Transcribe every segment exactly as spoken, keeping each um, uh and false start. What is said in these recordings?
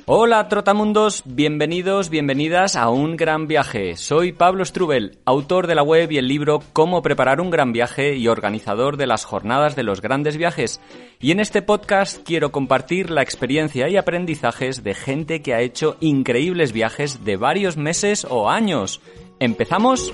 Hola trotamundos, bienvenidos, bienvenidas a Un Gran Viaje. Soy Pablo Strubel, autor de la web y el libro Cómo preparar un gran viaje y organizador de las jornadas de los grandes viajes. Y en este podcast quiero compartir la experiencia y aprendizajes de gente que ha hecho increíbles viajes de varios meses o años. ¿Empezamos?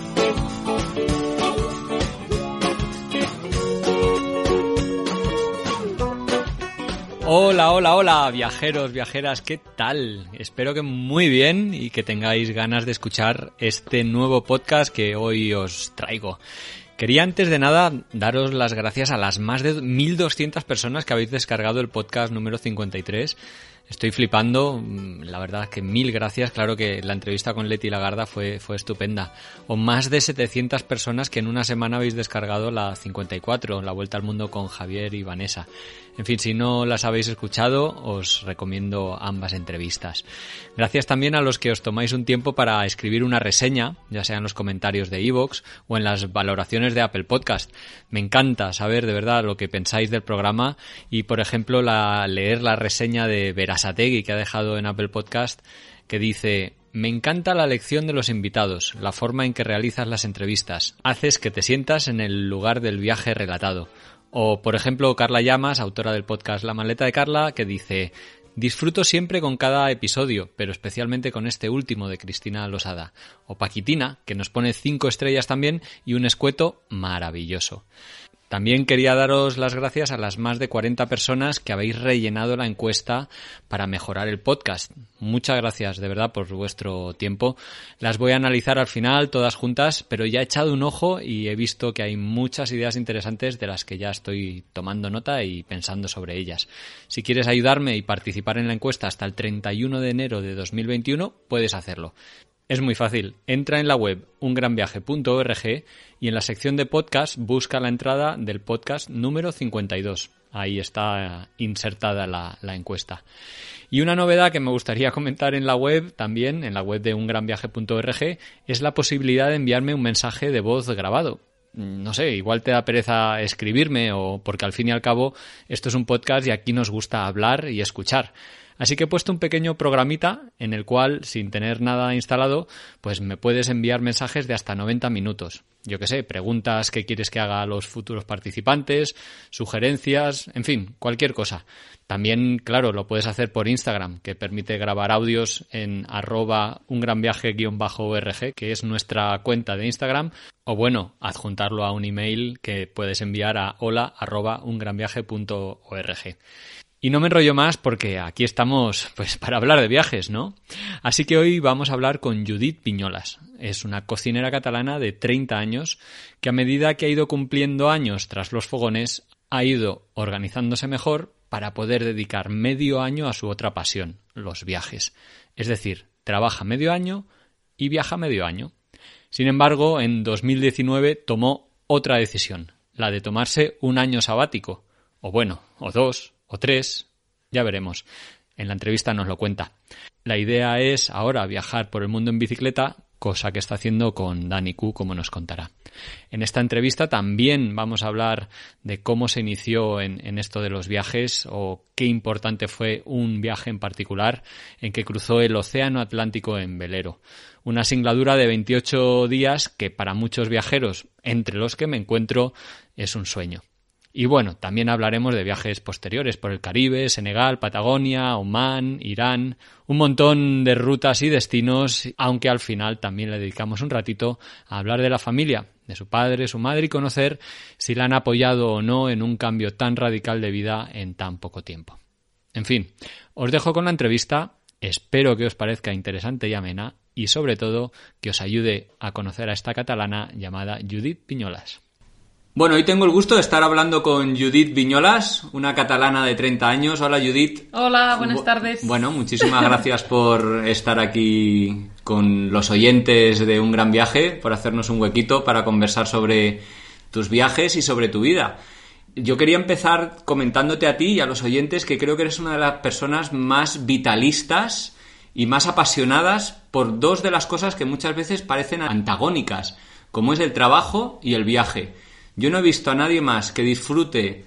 Hola, hola, hola, viajeros, viajeras, ¿qué tal? Espero que muy bien y que tengáis ganas de escuchar este nuevo podcast que hoy os traigo. Quería antes de nada daros las gracias a las más de mil doscientas personas que habéis descargado el podcast número cincuenta y tres. Estoy flipando, la verdad que mil gracias, claro que la entrevista con Leti Lagarda fue, fue estupenda. O más de setecientas personas que en una semana habéis descargado la cincuenta y cuatro, la Vuelta al Mundo con Javier y Vanessa. En fin, si no las habéis escuchado, os recomiendo ambas entrevistas. Gracias también a los que os tomáis un tiempo para escribir una reseña, ya sea en los comentarios de iVoox o en las valoraciones de Apple Podcast. Me encanta saber de verdad lo que pensáis del programa y, por ejemplo, la, leer la reseña de Berasategui que ha dejado en Apple Podcast, que dice: me encanta la elección de los invitados, la forma en que realizas las entrevistas. Haces que te sientas en el lugar del viaje relatado. O, por ejemplo, Carla Llamas, autora del podcast La Maleta de Carla, que dice: disfruto siempre con cada episodio, pero especialmente con este último de Cristina Losada. O Paquitina, que nos pone cinco estrellas también y un escueto maravilloso. También quería daros las gracias a las más de cuarenta personas que habéis rellenado la encuesta para mejorar el podcast. Muchas gracias de verdad por vuestro tiempo. Las voy a analizar al final todas juntas, pero ya he echado un ojo y he visto que hay muchas ideas interesantes de las que ya estoy tomando nota y pensando sobre ellas. Si quieres ayudarme y participar en la encuesta hasta el treinta y uno de enero de dos mil veintiuno, puedes hacerlo. Es muy fácil. Entra en la web un gran viaje punto org y en la sección de podcast busca la entrada del podcast número cincuenta y dos. Ahí está insertada la, la encuesta. Y una novedad que me gustaría comentar en la web, también en la web de un gran viaje punto org, es la posibilidad de enviarme un mensaje de voz grabado. No sé, igual te da pereza escribirme o porque al fin y al cabo esto es un podcast y aquí nos gusta hablar y escuchar. Así que he puesto un pequeño programita en el cual, sin tener nada instalado, pues me puedes enviar mensajes de hasta noventa minutos. Yo qué sé, preguntas que quieres que haga a los futuros participantes, sugerencias, en fin, cualquier cosa. También, claro, lo puedes hacer por Instagram, que permite grabar audios en arroba ungranviaje-org, que es nuestra cuenta de Instagram, o bueno, adjuntarlo a un email que puedes enviar a hola arroba ungranviaje punto org. Y no me enrollo más porque aquí estamos pues para hablar de viajes, ¿no? Así que hoy vamos a hablar con Judit Viñolas. Es una cocinera catalana de treinta años que a medida que ha ido cumpliendo años tras los fogones ha ido organizándose mejor para poder dedicar medio año a su otra pasión, los viajes. Es decir, trabaja medio año y viaja medio año. Sin embargo, en dos mil diecinueve tomó otra decisión, la de tomarse un año sabático, o bueno, o dos, o tres, ya veremos. En la entrevista nos lo cuenta. La idea es ahora viajar por el mundo en bicicleta, cosa que está haciendo con Dani Q, como nos contará. En esta entrevista también vamos a hablar de cómo se inició en, en esto de los viajes o qué importante fue un viaje en particular en que cruzó el Océano Atlántico en velero. Una singladura de veintiocho días que para muchos viajeros, entre los que me encuentro, es un sueño. Y bueno, también hablaremos de viajes posteriores por el Caribe, Senegal, Patagonia, Omán, Irán, un montón de rutas y destinos, aunque al final también le dedicamos un ratito a hablar de la familia, de su padre, su madre y conocer si la han apoyado o no en un cambio tan radical de vida en tan poco tiempo. En fin, os dejo con la entrevista, espero que os parezca interesante y amena y sobre todo que os ayude a conocer a esta catalana llamada Judit Viñolas. Bueno, hoy tengo el gusto de estar hablando con Judit Viñolas, una catalana de treinta años. Hola, Judit. Hola, buenas tardes. Bueno, muchísimas gracias por estar aquí con los oyentes de Un Gran Viaje, por hacernos un huequito para conversar sobre tus viajes y sobre tu vida. Yo quería empezar comentándote a ti y a los oyentes que creo que eres una de las personas más vitalistas y más apasionadas por dos de las cosas que muchas veces parecen antagónicas, como es el trabajo y el viaje. Yo no he visto a nadie más que disfrute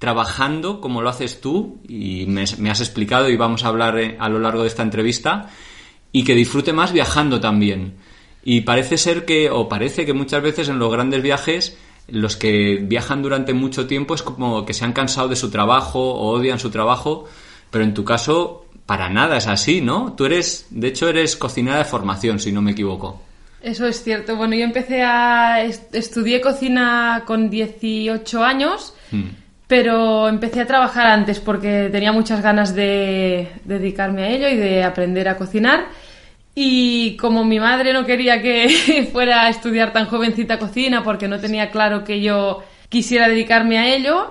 trabajando como lo haces tú, y me, me has explicado y vamos a hablar eh, a lo largo de esta entrevista, y que disfrute más viajando también. Y parece ser que, o parece que muchas veces en los grandes viajes, los que viajan durante mucho tiempo es como que se han cansado de su trabajo o odian su trabajo, pero en tu caso para nada es así, ¿no? Tú eres, de hecho eres cocinera de formación, si no me equivoco. Eso es cierto. Bueno, yo empecé a... Est- estudié cocina con dieciocho años, hmm. pero empecé a trabajar antes porque tenía muchas ganas de dedicarme a ello y de aprender a cocinar. Y como mi madre no quería que fuera a estudiar tan jovencita cocina porque no tenía claro que yo quisiera dedicarme a ello,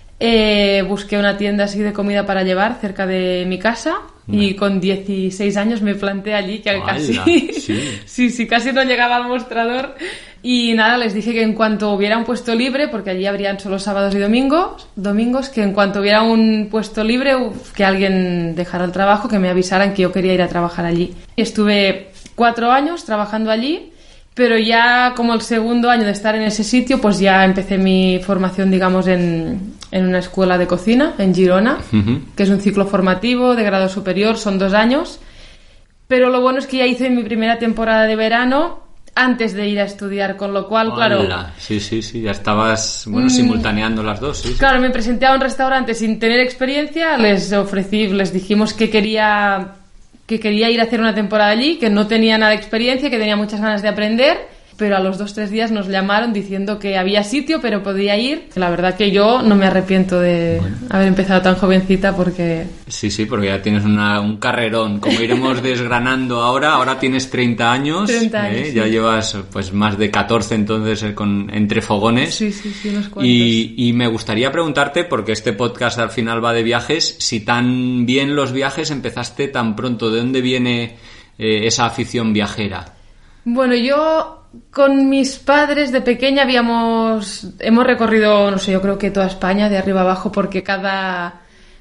eh, busqué una tienda así de comida para llevar cerca de mi casa. Y con dieciséis años me planté allí, que ¡Hala! casi sí. sí, sí, casi no llegaba al mostrador. Y nada, les dije que en cuanto hubiera un puesto libre, porque allí habrían solo sábados y domingos, domingos, que en cuanto hubiera un puesto libre, que alguien dejara el trabajo, que me avisaran que yo quería ir a trabajar allí. Y estuve cuatro años trabajando allí, pero ya como el segundo año de estar en ese sitio, pues ya empecé mi formación, digamos, en, en una escuela de cocina, en Girona, uh-huh. que es un ciclo formativo de grado superior, son dos años. Pero lo bueno es que ya hice mi primera temporada de verano antes de ir a estudiar, con lo cual, Hola. claro... Sí, sí, sí, ya estabas, bueno, simultaneando las dos, sí. Claro, me presenté a un restaurante sin tener experiencia, les ofrecí, les dijimos que quería... que quería ir a hacer una temporada allí, que no tenía nada de experiencia, que tenía muchas ganas de aprender, pero a los dos, tres días nos llamaron diciendo que había sitio, pero podía ir. La verdad que yo no me arrepiento de bueno. haber empezado tan jovencita porque... Sí, sí, porque ya tienes una, un carrerón, como iremos desgranando ahora. Ahora tienes treinta años, treinta años ¿eh? sí. Ya llevas pues más de catorce entonces con, entre fogones. Sí, sí, sí, unos cuantos. Y, y me gustaría preguntarte, porque este podcast al final va de viajes, si tan bien los viajes empezaste tan pronto, ¿de dónde viene eh, esa afición viajera? Bueno, yo... Con mis padres de pequeña habíamos hemos recorrido, no sé, yo creo que toda España de arriba abajo, porque cada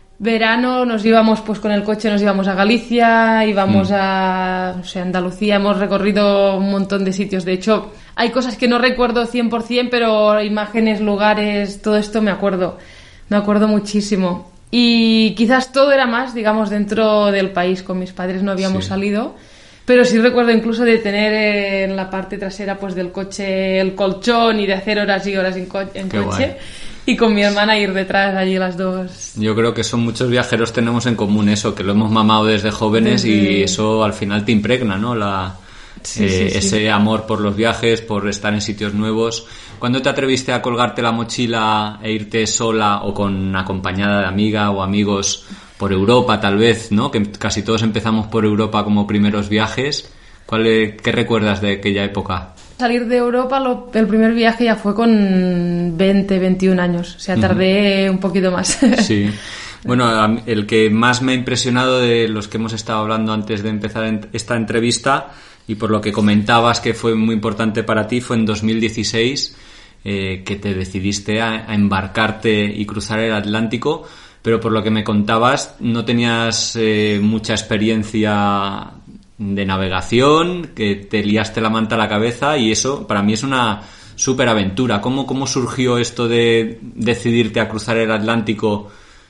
verano nos íbamos, pues con el coche nos íbamos a Galicia, íbamos mm. a, no sé, Andalucía, hemos recorrido un montón de sitios. De hecho, hay cosas que no recuerdo cien por ciento, pero imágenes, lugares, todo esto me acuerdo, me acuerdo muchísimo. Y quizás todo era más, digamos, dentro del país. Con mis padres no habíamos sí. salido. Pero sí recuerdo incluso de tener en la parte trasera pues del coche el colchón y de hacer horas y horas en, co- en coche guay. Y con mi hermana ir detrás allí las dos. Yo creo que son muchos viajeros tenemos en común eso, que lo hemos mamado desde jóvenes desde... y eso al final te impregna, ¿no? La, sí, eh, sí, ese sí. amor por los viajes, por estar en sitios nuevos. ¿Cuándo te atreviste a colgarte la mochila e irte sola o con acompañada de amiga o amigos por Europa, tal vez, ¿no? Que casi todos empezamos por Europa como primeros viajes. ¿Cuál, ¿Qué recuerdas de aquella época? Salir de Europa, lo, el primer viaje ya fue con veinte, veintiún años. O sea, tardé uh-huh. un poquito más. Sí. Bueno, el que más me ha impresionado de los que hemos estado hablando antes de empezar esta entrevista, y por lo que comentabas que fue muy importante para ti, fue en dos mil dieciséis, eh, que te decidiste a, a embarcarte y cruzar el Atlántico. Pero por lo que me contabas, no tenías eh, mucha experiencia de navegación, que te liaste la manta a la cabeza, y eso para mí es una súper aventura. ¿Cómo, ¿Cómo surgió esto de decidirte a cruzar el Atlántico?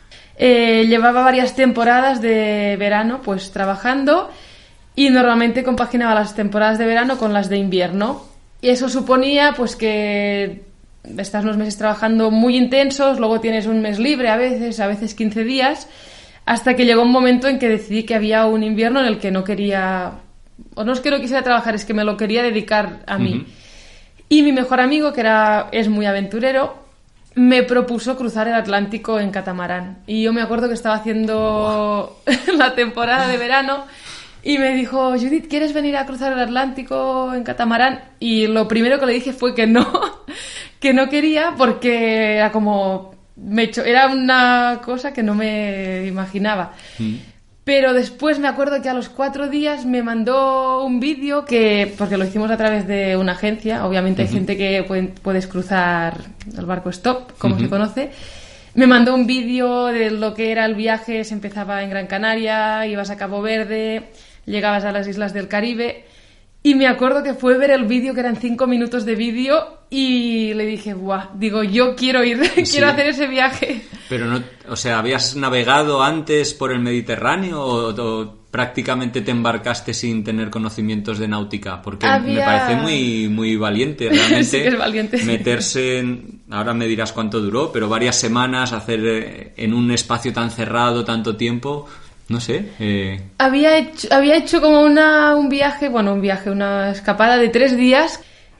Eh, llevaba varias temporadas de verano pues trabajando y normalmente compaginaba las temporadas de verano con las de invierno. Y eso suponía pues que... estás unos meses trabajando muy intensos, luego tienes un mes libre a veces, a veces quince días, hasta que llegó un momento en que decidí que había un invierno en el que no quería, o no es que no quisiera trabajar, es que me lo quería dedicar a mí. Uh-huh. Y mi mejor amigo, que era es muy aventurero, me propuso cruzar el Atlántico en catamarán. Y yo me acuerdo que estaba haciendo wow. la temporada de verano y me dijo, Judith, ¿quieres venir a cruzar el Atlántico en catamarán? Y lo primero que le dije fue que no, que no quería, porque era como... me echó, era una cosa que no me imaginaba. Mm. Pero después me acuerdo que a los cuatro días me mandó un vídeo que... porque lo hicimos a través de una agencia. Obviamente uh-huh. hay gente que puede, puedes cruzar el barco stop, como uh-huh. se conoce. Me mandó un vídeo de lo que era el viaje. Se empezaba en Gran Canaria, ibas a Cabo Verde... llegabas a las islas del Caribe Y me acuerdo que fue ver el vídeo, que eran cinco minutos de vídeo, y le dije, buah, digo, yo quiero ir, quiero sí. hacer ese viaje. Pero no, o sea, ¿habías navegado antes por el Mediterráneo o, o prácticamente te embarcaste sin tener conocimientos de náutica? Porque Había... me parece muy, muy valiente realmente, sí que es valiente. Meterse en, ahora me dirás cuánto duró, pero varias semanas, hacer en un espacio tan cerrado tanto tiempo... No sé. Eh... Había hecho, había hecho como una, un viaje, bueno, un viaje, una escapada de tres días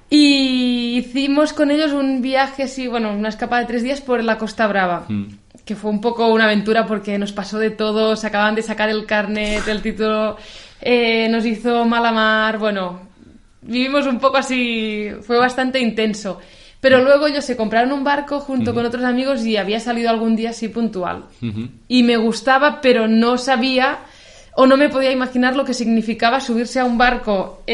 y hicimos con ellos un viaje, sí, bueno, una escapada de tres días por la Costa Brava, mm. que fue un poco una aventura porque nos pasó de todo, se acaban de sacar el carnet, el título, eh, nos hizo mala mar, bueno, vivimos un poco así, fue bastante intenso. Pero luego ellos se compraron un barco junto uh-huh. con otros amigos y había salido algún día así puntual. Uh-huh. Y me gustaba, pero no sabía o no me podía imaginar lo que significaba subirse a un barco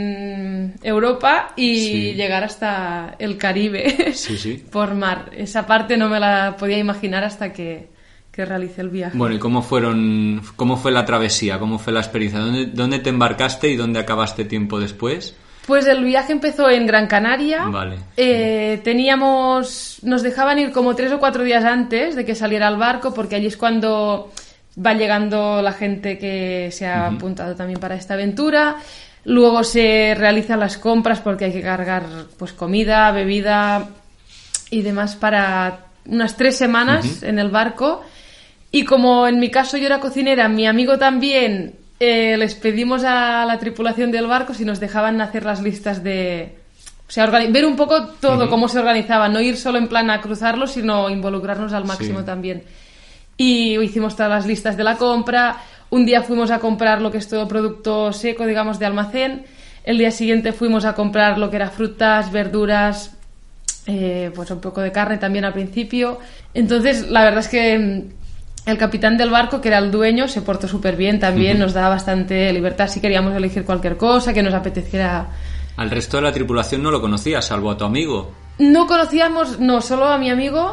en Europa y sí. llegar hasta el Caribe sí, sí. por mar. Esa parte no me la podía imaginar hasta que, que realicé el viaje. Bueno, ¿y cómo fueron, cómo fue la travesía? ¿Cómo fue la experiencia? ¿Dónde, dónde te embarcaste y dónde acabaste tiempo después? Pues el viaje empezó en Gran Canaria. Vale. Eh, teníamos, nos dejaban ir como tres o cuatro días antes de que saliera el barco, porque allí es cuando va llegando la gente que se ha uh-huh. apuntado también para esta aventura. Luego se realizan las compras porque hay que cargar pues comida, bebida y demás para unas tres semanas uh-huh. en el barco. Y como en mi caso yo era cocinera, mi amigo también... Eh, les pedimos a la tripulación del barco si nos dejaban hacer las listas de... O sea, organi- ver un poco todo, uh-huh. cómo se organizaba, no ir solo en plan a cruzarlo, sino involucrarnos al máximo sí. también. Y hicimos todas las listas de la compra. Un día fuimos a comprar lo que es todo producto seco, digamos, de almacén. El día siguiente fuimos a comprar lo que era frutas, verduras, eh, pues un poco de carne también al principio. Entonces, la verdad es que... El capitán del barco, que era el dueño, se portó súper bien también, uh-huh. nos daba bastante libertad si queríamos elegir cualquier cosa que nos apeteciera. ¿Al resto de la tripulación no lo conocías, salvo a tu amigo? No conocíamos, no, solo a mi amigo,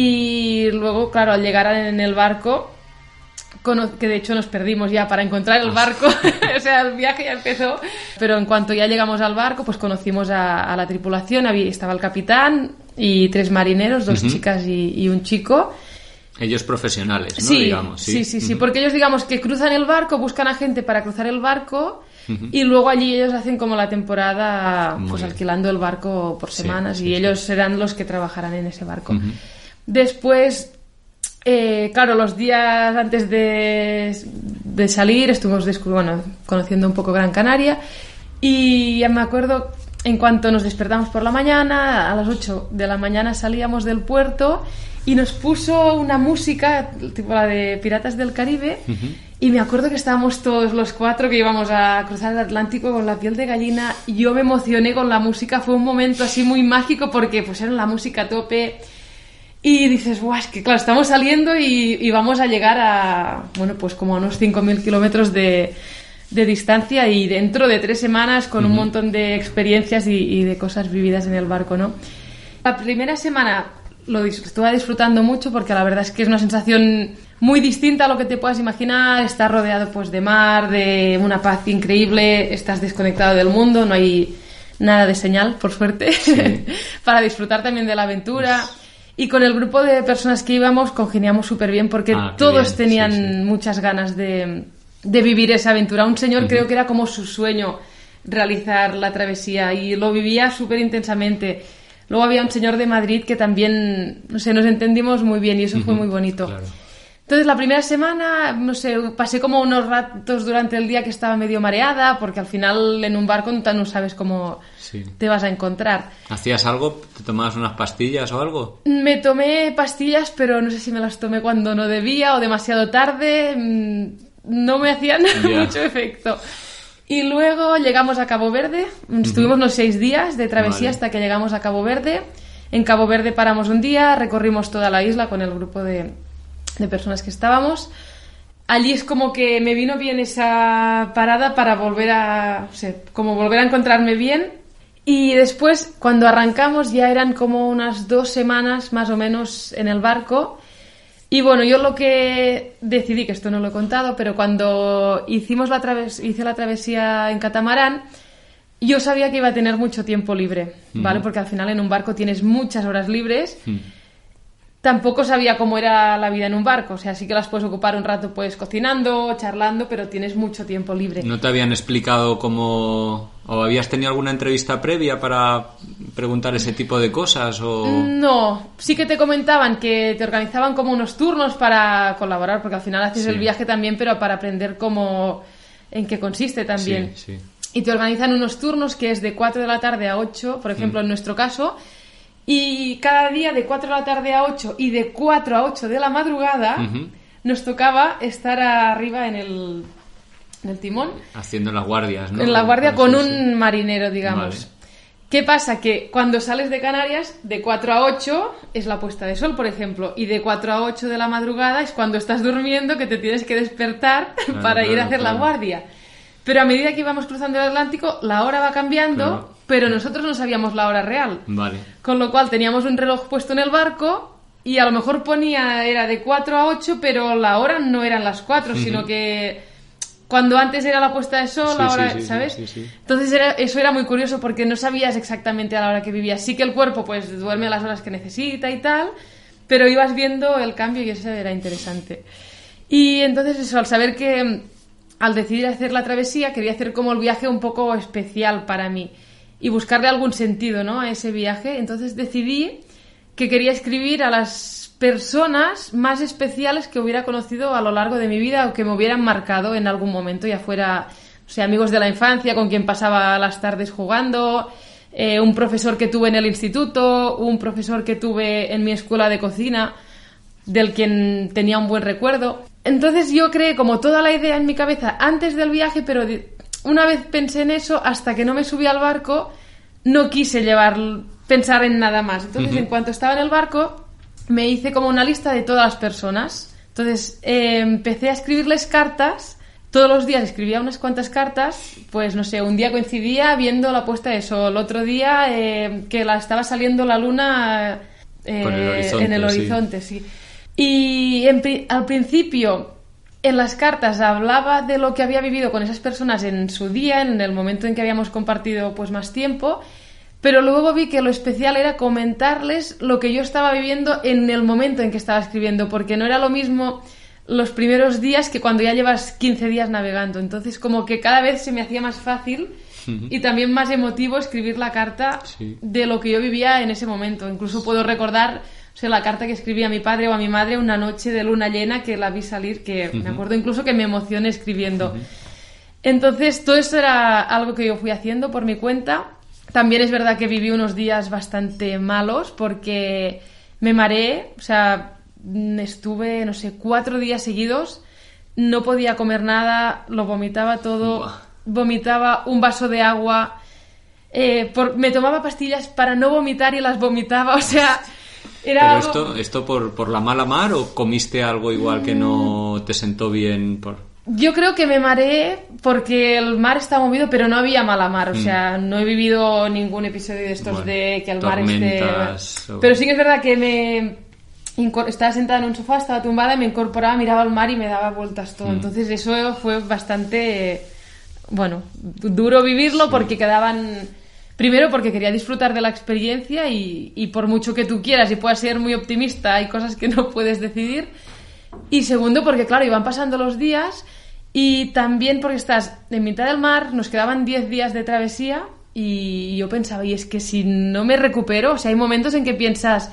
y luego, claro, al llegar en el barco, cono- que de hecho nos perdimos ya para encontrar el barco, o sea, el viaje ya empezó, pero en cuanto ya llegamos al barco, pues conocimos a, a la tripulación, había, estaba el capitán y tres marineros, dos uh-huh. chicas y, y un chico. Ellos profesionales, ¿no? Sí, digamos, sí, sí, sí, sí, uh-huh. porque ellos, digamos, que cruzan el barco, buscan a gente para cruzar el barco uh-huh. y luego allí ellos hacen como la temporada, Muy pues bien. alquilando el barco por semanas sí, sí, y sí. ellos serán los que trabajarán en ese barco. Uh-huh. Después, eh, claro, los días antes de, de salir estuvimos descu- bueno, conociendo un poco Gran Canaria y ya me acuerdo, en cuanto nos despertamos por la mañana, a las ocho de la mañana salíamos del puerto y nos puso una música tipo la de Piratas del Caribe uh-huh. y me acuerdo que estábamos todos los cuatro que íbamos a cruzar el Atlántico con la piel de gallina y yo me emocioné con la música, fue un momento así muy mágico porque pues era la música a tope y dices, guau, es que claro, estamos saliendo y, y vamos a llegar a, bueno, pues como a unos cinco mil kilómetros de, de distancia y dentro de tres semanas con uh-huh. un montón de experiencias y, y de cosas vividas en el barco, ¿no? La primera semana lo estuve disfrutando mucho porque la verdad es que es una sensación muy distinta a lo que te puedas imaginar. Estás rodeado pues de mar, de una paz increíble, estás desconectado del mundo, no hay nada de señal, por suerte, sí. para disfrutar también de la aventura. Y con el grupo de personas que íbamos congeniamos súper bien porque ah, todos bien. tenían sí, sí. muchas ganas de, de vivir esa aventura. Un señor uh-huh. creo que era como su sueño realizar la travesía y lo vivía súper intensamente. Luego había un señor de Madrid que también, no sé, nos entendimos muy bien y eso uh-huh, fue muy bonito. Claro. Entonces la primera semana, no sé, pasé como unos ratos durante el día que estaba medio mareada porque al final en un barco no sabes cómo sí. te vas a encontrar. ¿Hacías algo? ¿Te tomabas unas pastillas o algo? Me tomé pastillas, pero no sé si me las tomé cuando no debía o demasiado tarde. No me hacían yeah. mucho efecto. Y luego llegamos a Cabo Verde, estuvimos uh-huh. unos seis días de travesía vale. hasta que llegamos a Cabo Verde. En Cabo Verde paramos un día, recorrimos toda la isla con el grupo de, de personas que estábamos. Allí es como que me vino bien esa parada para volver a, no sé, como volver a encontrarme bien. Y después, cuando arrancamos, ya eran como unas dos semanas más o menos en el barco. Y bueno, yo lo que decidí, que esto no lo he contado, pero cuando hicimos la traves- hice la travesía en catamarán, yo sabía que iba a tener mucho tiempo libre, ¿vale? Uh-huh. Porque al final en un barco tienes muchas horas libres. Uh-huh. Tampoco sabía cómo era la vida en un barco, o sea, sí que las puedes ocupar un rato pues cocinando, charlando, pero tienes mucho tiempo libre. ¿No te habían explicado cómo... o habías tenido alguna entrevista previa para preguntar ese tipo de cosas? O... No, sí que te comentaban que te organizaban como unos turnos para colaborar, porque al final haces sí. el viaje también, pero para aprender cómo... en qué consiste también. Sí, sí. Y te organizan unos turnos que es de cuatro de la tarde a ocho, por ejemplo, mm. en nuestro caso... Y cada día de cuatro de la tarde a ocho y de cuatro a ocho de la madrugada uh-huh. nos tocaba estar arriba en el, en el timón. Haciendo las guardias, ¿no? En la guardia con sí, un sí. marinero, digamos. Vale. ¿Qué pasa? Que cuando sales de Canarias, de cuatro a ocho es la puesta de sol, por ejemplo, y de cuatro a ocho de la madrugada es cuando estás durmiendo que te tienes que despertar claro, para claro, ir a hacer claro. la guardia. Pero a medida que íbamos cruzando el Atlántico, la hora va cambiando... Claro. Pero nosotros no sabíamos la hora real. Vale. Con lo cual teníamos un reloj puesto en el barco y a lo mejor ponía, era de cuatro a ocho, pero la hora no eran las cuatro, uh-huh. sino que cuando antes era la puesta de sol, sí, la hora, sí, sí, ¿sabes? Sí, sí, sí. Entonces era, eso era muy curioso porque no sabías exactamente a la hora que vivías. Sí que el cuerpo pues duerme a las horas que necesita y tal, pero ibas viendo el cambio y eso era interesante. Y entonces eso, al saber que al decidir hacer la travesía quería hacer como el viaje un poco especial para mí. Y buscarle algún sentido, ¿no?, a ese viaje. Entonces decidí que quería escribir a las personas más especiales que hubiera conocido a lo largo de mi vida o que me hubieran marcado en algún momento, ya fuera, o sea, amigos de la infancia con quien pasaba las tardes jugando, eh, un profesor que tuve en el instituto, un profesor que tuve en mi escuela de cocina, del quien tenía un buen recuerdo. Entonces yo creé como toda la idea en mi cabeza antes del viaje, pero... De, una vez pensé en eso, hasta que no me subí al barco, no quise llevar, pensar en nada más. Entonces, uh-huh. en cuanto estaba en el barco, me hice como una lista de todas las personas. Entonces, eh, empecé a escribirles cartas. Todos los días escribía unas cuantas cartas. Pues, no sé, un día coincidía viendo la puesta de sol. Otro día eh, que la estaba saliendo la luna eh, el horizonte, en el horizonte, sí. sí. Y en, al principio... En las cartas hablaba de lo que había vivido con esas personas en su día, en el momento en que habíamos compartido pues más tiempo, pero luego vi que lo especial era comentarles lo que yo estaba viviendo en el momento en que estaba escribiendo, porque no era lo mismo los primeros días que cuando ya llevas quince días navegando. Entonces como que cada vez se me hacía más fácil uh-huh. y también más emotivo escribir la carta sí. de lo que yo vivía en ese momento. Incluso puedo recordar... O sea, la carta que escribí a mi padre o a mi madre una noche de luna llena que la vi salir, que uh-huh. me acuerdo incluso que me emocioné escribiendo. Uh-huh. Entonces, todo esto era algo que yo fui haciendo por mi cuenta. También es verdad que viví unos días bastante malos porque me mareé. O sea, estuve, no sé, cuatro días seguidos. No podía comer nada, lo vomitaba todo. Uah. Vomitaba un vaso de agua. Eh, por, me tomaba pastillas para no vomitar y las vomitaba. O sea... Era ¿Pero algo... esto, esto por, por la mala mar o comiste algo igual que no te sentó bien? Por... Yo creo que me mareé porque el mar está movido, pero no había mala mar. O mm. sea, no he vivido ningún episodio de estos bueno, de que el mar esté... O... Pero sí que es verdad que me... Estaba sentada en un sofá, estaba tumbada y me incorporaba, miraba al mar y me daba vueltas todo. Mm. Entonces eso fue bastante... Bueno, duro vivirlo sí. porque quedaban... Primero porque quería disfrutar de la experiencia y, y por mucho que tú quieras y puedas ser muy optimista, hay cosas que no puedes decidir. Y segundo porque, claro, iban pasando los días y también porque estás en mitad del mar, nos quedaban diez días de travesía y yo pensaba, y es que si no me recupero, o sea, hay momentos en que piensas,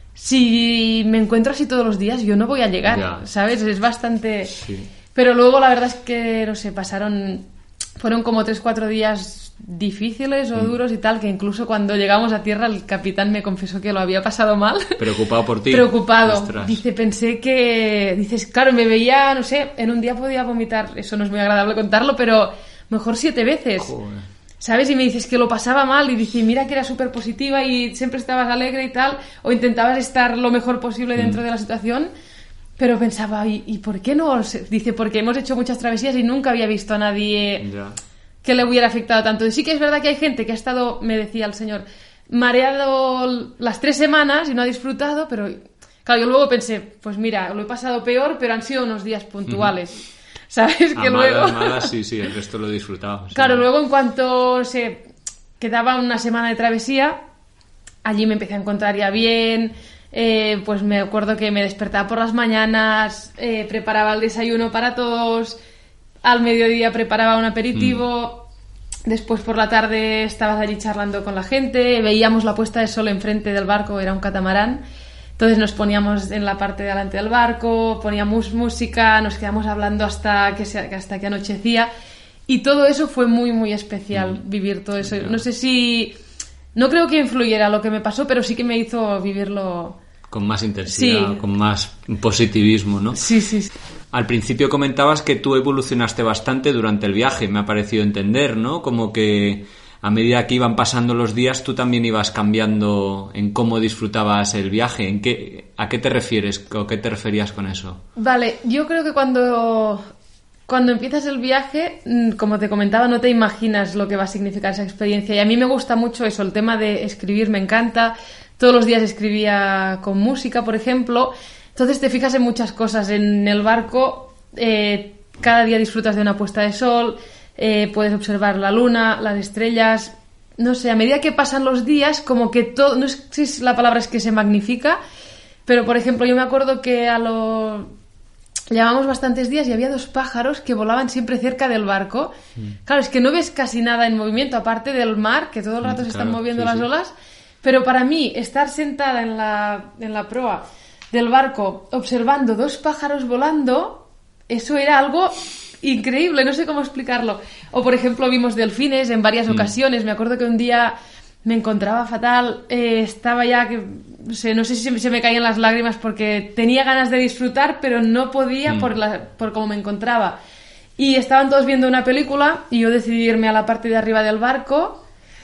si me encuentro así todos los días, yo no voy a llegar, yeah. ¿sabes? Es bastante... Sí. Pero luego la verdad es que, no sé, pasaron... Fueron como tres, cuatro días difíciles o mm. duros y tal, que incluso cuando llegamos a tierra el capitán me confesó que lo había pasado mal. Preocupado por ti. Preocupado. Ostras. Dice, pensé que... Dices, claro, me veía, no sé, en un día podía vomitar, eso no es muy agradable contarlo, pero mejor siete veces. Joder. ¿Sabes? Y me dices que lo pasaba mal y dice, mira que era súper positiva y siempre estabas alegre y tal, o intentabas estar lo mejor posible dentro mm. de la situación, pero pensaba, ¿y, ¿y por qué no? Dice, porque hemos hecho muchas travesías y nunca había visto a nadie ya. que le hubiera afectado tanto. Y sí que es verdad que hay gente que ha estado, me decía el señor, mareado las tres semanas y no ha disfrutado, pero claro, yo luego pensé, pues mira, lo he pasado peor, pero han sido unos días puntuales. Uh-huh. ¿Sabes? A que malas, luego... malas, sí, sí, el resto lo he disfrutado. Sí. Claro, luego en cuanto se... quedaba una semana de travesía, allí me empecé a encontrar ya bien, eh, pues me acuerdo que me despertaba por las mañanas, eh, preparaba el desayuno para todos, al mediodía preparaba un aperitivo, mm. después por la tarde estabas allí charlando con la gente, veíamos la puesta de sol enfrente del barco, era un catamarán, entonces nos poníamos en la parte de delante del barco, poníamos música, nos quedamos hablando hasta que, se, hasta que anochecía, y todo eso fue muy, muy especial, mm. vivir todo eso. No sé si... No creo que influyera lo que me pasó, pero sí que me hizo vivirlo... Con más intensidad, sí. Con más positivismo, ¿no? Sí, sí, sí. Al principio comentabas que tú evolucionaste bastante durante el viaje, me ha parecido entender, ¿no? Como que a medida que iban pasando los días tú también ibas cambiando en cómo disfrutabas el viaje. ¿En qué, ¿A qué te refieres o qué te referías con eso? Vale, yo creo que cuando... Cuando empiezas el viaje, como te comentaba, no te imaginas lo que va a significar esa experiencia. Y a mí me gusta mucho eso, el tema de escribir me encanta. Todos los días escribía con música, por ejemplo. Entonces te fijas en muchas cosas. En el barco, eh, cada día disfrutas de una puesta de sol, eh, puedes observar la luna, las estrellas. No sé, a medida que pasan los días, como que todo... No sé si la palabra es que se magnifica, pero, por ejemplo, yo me acuerdo que a los... Llevábamos bastantes días y había dos pájaros que volaban siempre cerca del barco. Mm. Claro, es que no ves casi nada en movimiento, aparte del mar, que todo el rato mm, se claro, están moviendo sí, las sí. olas. Pero para mí, estar sentada en la, en la proa del barco observando dos pájaros volando, eso era algo increíble, no sé cómo explicarlo. O, por ejemplo, vimos delfines en varias mm. ocasiones. Me acuerdo que un día me encontraba fatal, eh, estaba ya que... No sé, no sé si se, se me caían las lágrimas porque tenía ganas de disfrutar, pero no podía mm. por, la, por cómo me encontraba. Y estaban todos viendo una película y yo decidí irme a la parte de arriba del barco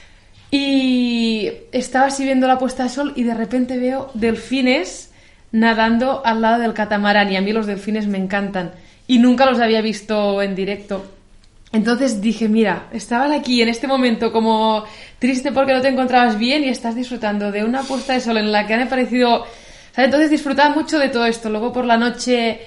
y estaba así viendo la puesta de sol y de repente veo delfines nadando al lado del catamarán y a mí los delfines me encantan y nunca los había visto en directo. Entonces dije, mira, estabas aquí en este momento como triste porque no te encontrabas bien y estás disfrutando de una puesta de sol en la que me ha parecido... ¿Sabes? Entonces disfrutaba mucho de todo esto. Luego por la noche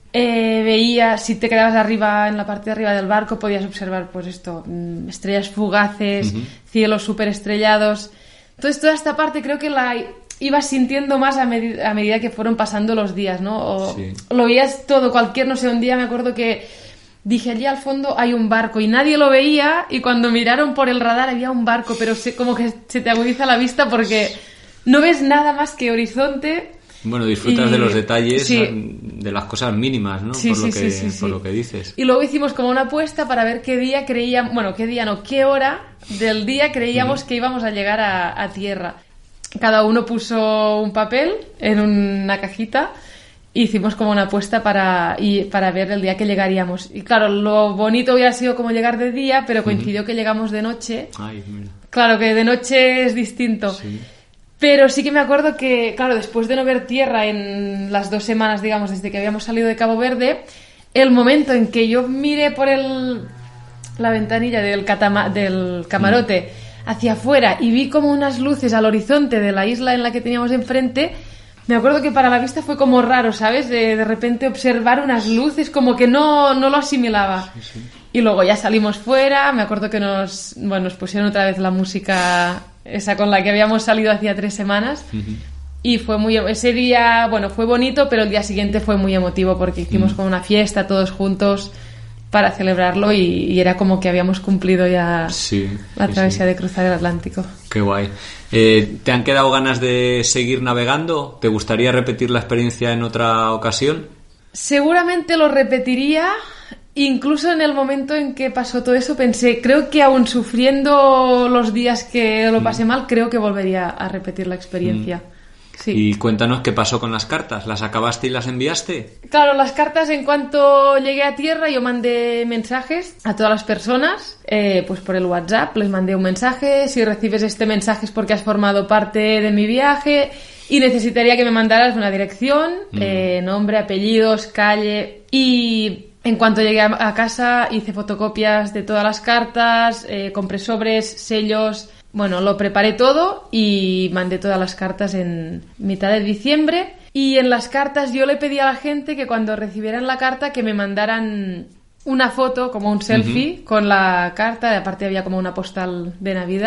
eh, veía, si te quedabas arriba, en la parte de arriba del barco, podías observar, pues esto, estrellas fugaces, uh-huh. cielos súper estrellados. Entonces toda esta parte creo que la ibas sintiendo más a, med- a medida que fueron pasando los días, ¿no? O sí. Lo veías todo, cualquier, no sé, un día me acuerdo que... Dije, allí al fondo hay un barco y nadie lo veía y cuando miraron por el radar había un barco, pero se, como que se te agudiza la vista porque no ves nada más que horizonte. Bueno, disfrutas y... de los detalles, sí. de las cosas mínimas, ¿no? Sí, por, sí, lo que, sí, sí, sí. por lo que dices. Y luego hicimos como una apuesta para ver qué día creíamos, bueno, qué día no, qué hora del día creíamos uh-huh. que íbamos a llegar a, a tierra. Cada uno puso un papel en una cajita. Hicimos como una apuesta para, y, para ver el día que llegaríamos. Y claro, lo bonito hubiera sido como llegar de día, pero coincidió uh-huh. que llegamos de noche. Ay, mira. Claro que de noche es distinto. Sí. Pero sí que me acuerdo que, claro, después de no ver tierra en las dos semanas, digamos, desde que habíamos salido de Cabo Verde, el momento en que yo miré por el, la ventanilla del, catama, del camarote uh-huh. hacia afuera y vi como unas luces al horizonte de la isla en la que teníamos enfrente... Me acuerdo que para la vista fue como raro, ¿sabes? De, de repente observar unas luces, como que no, no lo asimilaba. Sí, sí. Y luego ya salimos fuera, me acuerdo que nos, bueno, nos pusieron otra vez la música esa con la que habíamos salido hacía tres semanas. Uh-huh. Y fue muy... Ese día, bueno, fue bonito, pero el día siguiente fue muy emotivo porque hicimos uh-huh. como una fiesta todos juntos para celebrarlo y, y era como que habíamos cumplido ya sí, la sí, travesía sí. de cruzar el Atlántico. Qué guay. Eh, ¿Te han quedado ganas de seguir navegando? ¿Te gustaría repetir la experiencia en otra ocasión? Seguramente lo repetiría. Incluso en el momento en que pasó todo eso pensé, creo que aún sufriendo los días que lo pasé mm. mal, creo que volvería a repetir la experiencia. Mm. Sí. Y cuéntanos qué pasó con las cartas. ¿Las acabaste y las enviaste? Claro, las cartas en cuanto llegué a tierra yo mandé mensajes a todas las personas, eh, pues por el WhatsApp les mandé un mensaje. Si recibes este mensaje es porque has formado parte de mi viaje y necesitaría que me mandaras una dirección, mm. eh, nombre, apellidos, calle. Y en cuanto llegué a casa hice fotocopias de todas las cartas, eh, compré sobres, sellos... Bueno, lo preparé todo y mandé todas las cartas en mitad de diciembre. Y en las cartas yo le pedí a la gente que cuando recibieran la carta que me mandaran una foto, como un selfie, uh-huh. con la carta. Aparte había como una postal de Navidad.